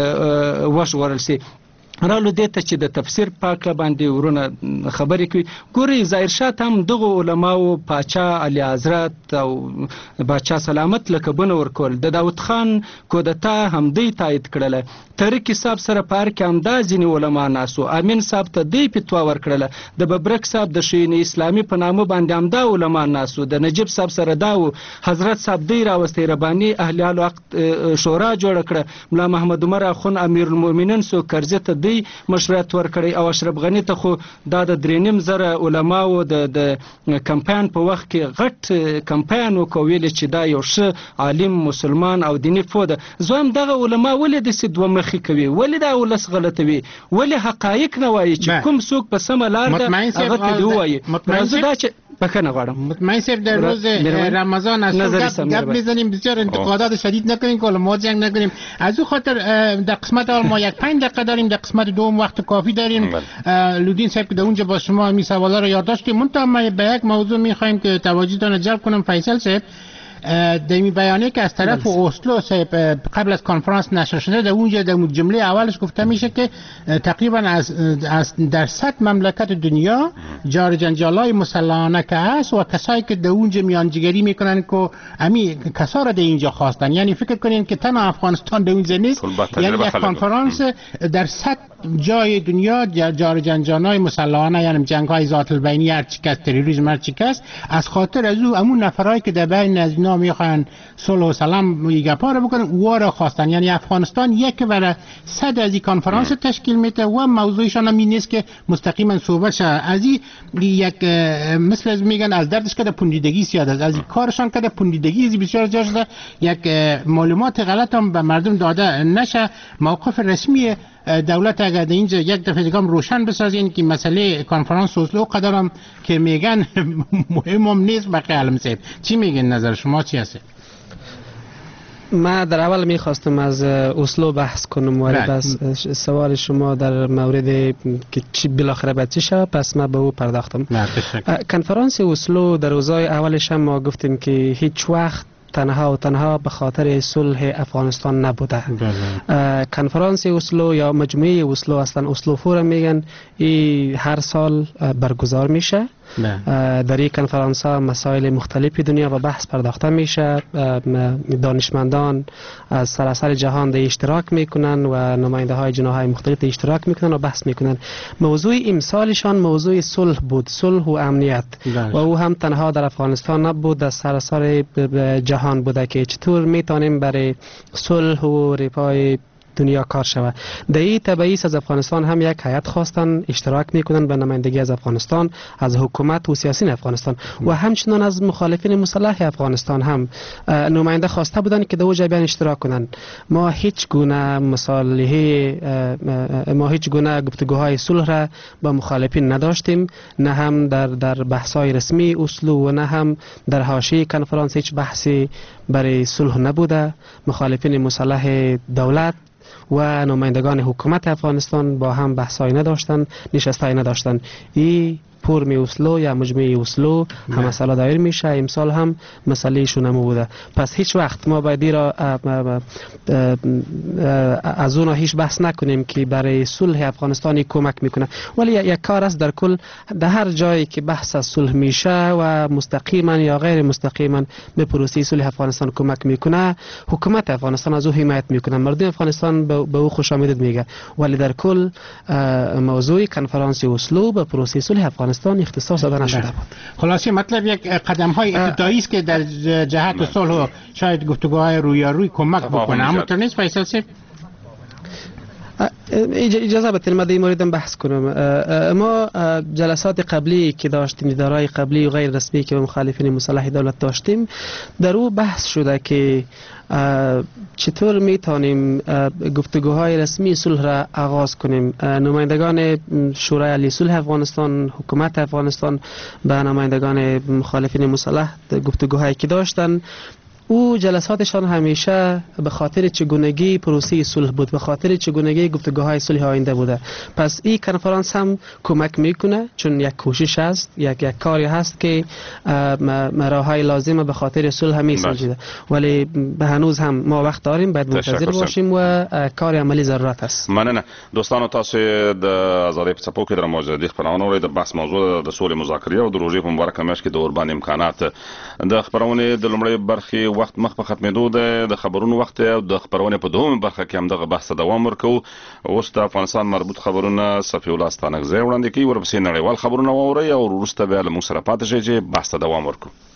وژغورل سي رالو دې ته چې د تفسیر پاکه باندې ورونه خبرې کوي ګوري ظاهر شاه هم دغه علماو پاچا علي حضرت او پاچا سلامت لقبونه ورکول د داود خان کودتا هم دوی تایید کړله تاریخي صاحب سره پار کې همدا ځینې علما ناسو امین صاحب ته دوی فتوا ورکړله د ببرک صاحب د شین اسلامي په نامه باندې همدا علما ناسو د نجیب صاحب سره دا و حضرت صاحب دوی راوستی رباني اهل الوقت شورا جوړ کړه ملا محمد عمر اخون امیر المؤمنین سو کرزه ته دوی مشورت ورکړي او اشرف غنی ته خو دا د درېنیم زره علماو د کمپاین په وخت کې غټ کمپاین وکویل چې دا یو ښه عالم مسلمان او دیني فو ده زوم دغه علما ولې د سید ومخ کوي ولې دا ولس غلطوي ولې حقایق نه وایي چې کوم څوک په سم لار ده هغه ته دی وایي راځه دا چې بکنه غواړم مطمئن صاحب در روز رمضان از گپ میزنیم بسیار انتقادات شدید نکنیم که ما جنگ نکنیم از او خاطر در قسمت اول ما یک پنج دقیقه داریم در قسمت دوم وقت کافی داریم لودین صاحب که در اونجا با شما می سوالا رو یادداشت منتها ما به یک موضوع میخوایم که توجهتون جلب کنم فیصل صاحب در این بیانیه که از طرف اسلو قبل از کنفرانس نشر شده در اونجا در جمله اولش گفته میشه که تقریبا از, از در صد مملکت دنیا جار جنجالای مسلحانه که هست و کسایی که در اونجا میانجیگری میکنن که امی کسا را در اینجا خواستن یعنی فکر کنین که تنها افغانستان در اونجا نیست یعنی یک کنفرانس در صد جای دنیا جار جنجالای مسلحانه یعنی جنگ های ذات البینی هر چی کس تروریسم هر چی کس از خاطر از او همون نفرایی که در بین از اینا میخوان صلح و سلام گپا رو بکنن او را خواستن یعنی افغانستان یک برای صد از این کنفرانس تشکیل میده و موضوعشان هم این نیست که مستقیما صحبت شه از این یک مثل از میگن از دردش که پوندیدگی زیاد است از این کارشان که پوندیدگی بسیار زیاد شده یک معلومات غلط هم به مردم داده نشه موقف رسمی دولت اگر اینجا یک دفعه دیگه روشن بسازین که مسئله کنفرانس اسلو قدرم که میگن مهم هم نیست بقیه علم صاحب چی میگن نظر شما چی هست؟ ما در اول میخواستم از اسلو بحث کنم وارد از سوال شما در مورد که چی بالاخره باید چی شد پس ما به او پرداختم کنفرانس اسلو در روزهای اولش هم ما گفتیم که هیچ وقت تنها و تنها به خاطر صلح افغانستان نبوده کنفرانس اسلو یا مجموعه اسلو اصلا اسلو فورم میگن ای هر سال برگزار میشه در این کنفرانس ها مسائل مختلفی دنیا و بحث پرداخته میشه دانشمندان از سراسر جهان در اشتراک میکنن و نماینده های جناح های مختلف اشتراک میکنن و بحث میکنن موضوع امسالشان موضوع صلح بود صلح و امنیت و او هم تنها در افغانستان نبود در سراسر جهان بوده که چطور میتونیم برای صلح و رفاه دنیا کار شود در این تبعیض از افغانستان هم یک هیئت خواستن اشتراک میکنن به نمایندگی از افغانستان از حکومت و سیاسیون افغانستان و همچنان از مخالفین مسلح افغانستان هم نماینده خواسته بودن که در اوجا بیان اشتراک کنن ما هیچ گونه مصالحه ما هیچ گونه گفتگوهای صلح را با مخالفین نداشتیم نه هم در در بحث‌های رسمی اسلو و نه هم در حاشیه کنفرانس هیچ بحثی برای صلح نبوده مخالفین مسلح دولت و نمایندگان حکومت افغانستان با هم بحثای نداشتن نشستای نداشتن این پورم اسلو یا مجمع اسلو هم مسئله دایر میشه. امسال هم مسئله شونمو بوده. پس هیچ وقت ما باید را از اون هیچ بحث نکنیم که برای صلح افغانستان کمک میکنه، ولی یک کار است در کل در هر جایی که بحث از صلح میشه و مستقیما یا غیر مستقیما به پروسه صلح افغانستان کمک میکنه، حکومت افغانستان از او حمایت میکنه، مردم افغانستان به او خوش آمدید میگه. ولی در کل موضوع کنفرانس اسلو به پروسه صلح افغانستان اختصاص داده نشده بود. خلاصه مطلب یک قدم های ابتدایی است که در جهت صلح و شاید گفتگوهای رویارویی کمک بکنه. اما تو نیست فیصل صاحب؟ اجازه بدید من در این مورد بحث کنم. ما جلسات قبلی که داشتیم، دیدارهای قبلی و غیر رسمی که با مخالفین مسلح دولت داشتیم، در او بحث شده که چطور میتونیم گفتگوهای رسمی صلح را آغاز کنیم. نمایندگان شورای عالی صلح افغانستان، حکومت افغانستان به نمایندگان مخالفین مسلح گفتگوهایی که داشتن، او جلساتشان همیشه به خاطر چگونگی پروسه صلح بود، به خاطر چگونگی گفتگوهای صلح آینده بوده. پس این کنفرانس هم کمک میکنه، چون یک کوشش است، یک یک کاری هست که راههای لازمه به خاطر صلح می سنجیده. ولی به هنوز هم ما وقت داریم، باید منتظر باشیم و کار عملی ضرورت است. مننه دوستانو، تاسو د آزادۍ په څپو کې د موجودي خبرونه اورئ. د بحث موضوع د سولې مذاکرې او د روژې په مبارکه میاشت کې د اوربان امکانات. د خبرونې د لومړۍ برخې وخت مخ په ختمېدو ده، د خبرونو وخت او د خبرونې په دومره برخه کې هم دغه بحث دوام ورکوو. اوس د افغانستان مربوط خبرونه صفي الله ستانکزی وړاندې کوي، ورپسې نړیوال خبرونه واورئ او وروسته بیا له موږ سره پاتې شئ چې بحث ته دوام ورکوو.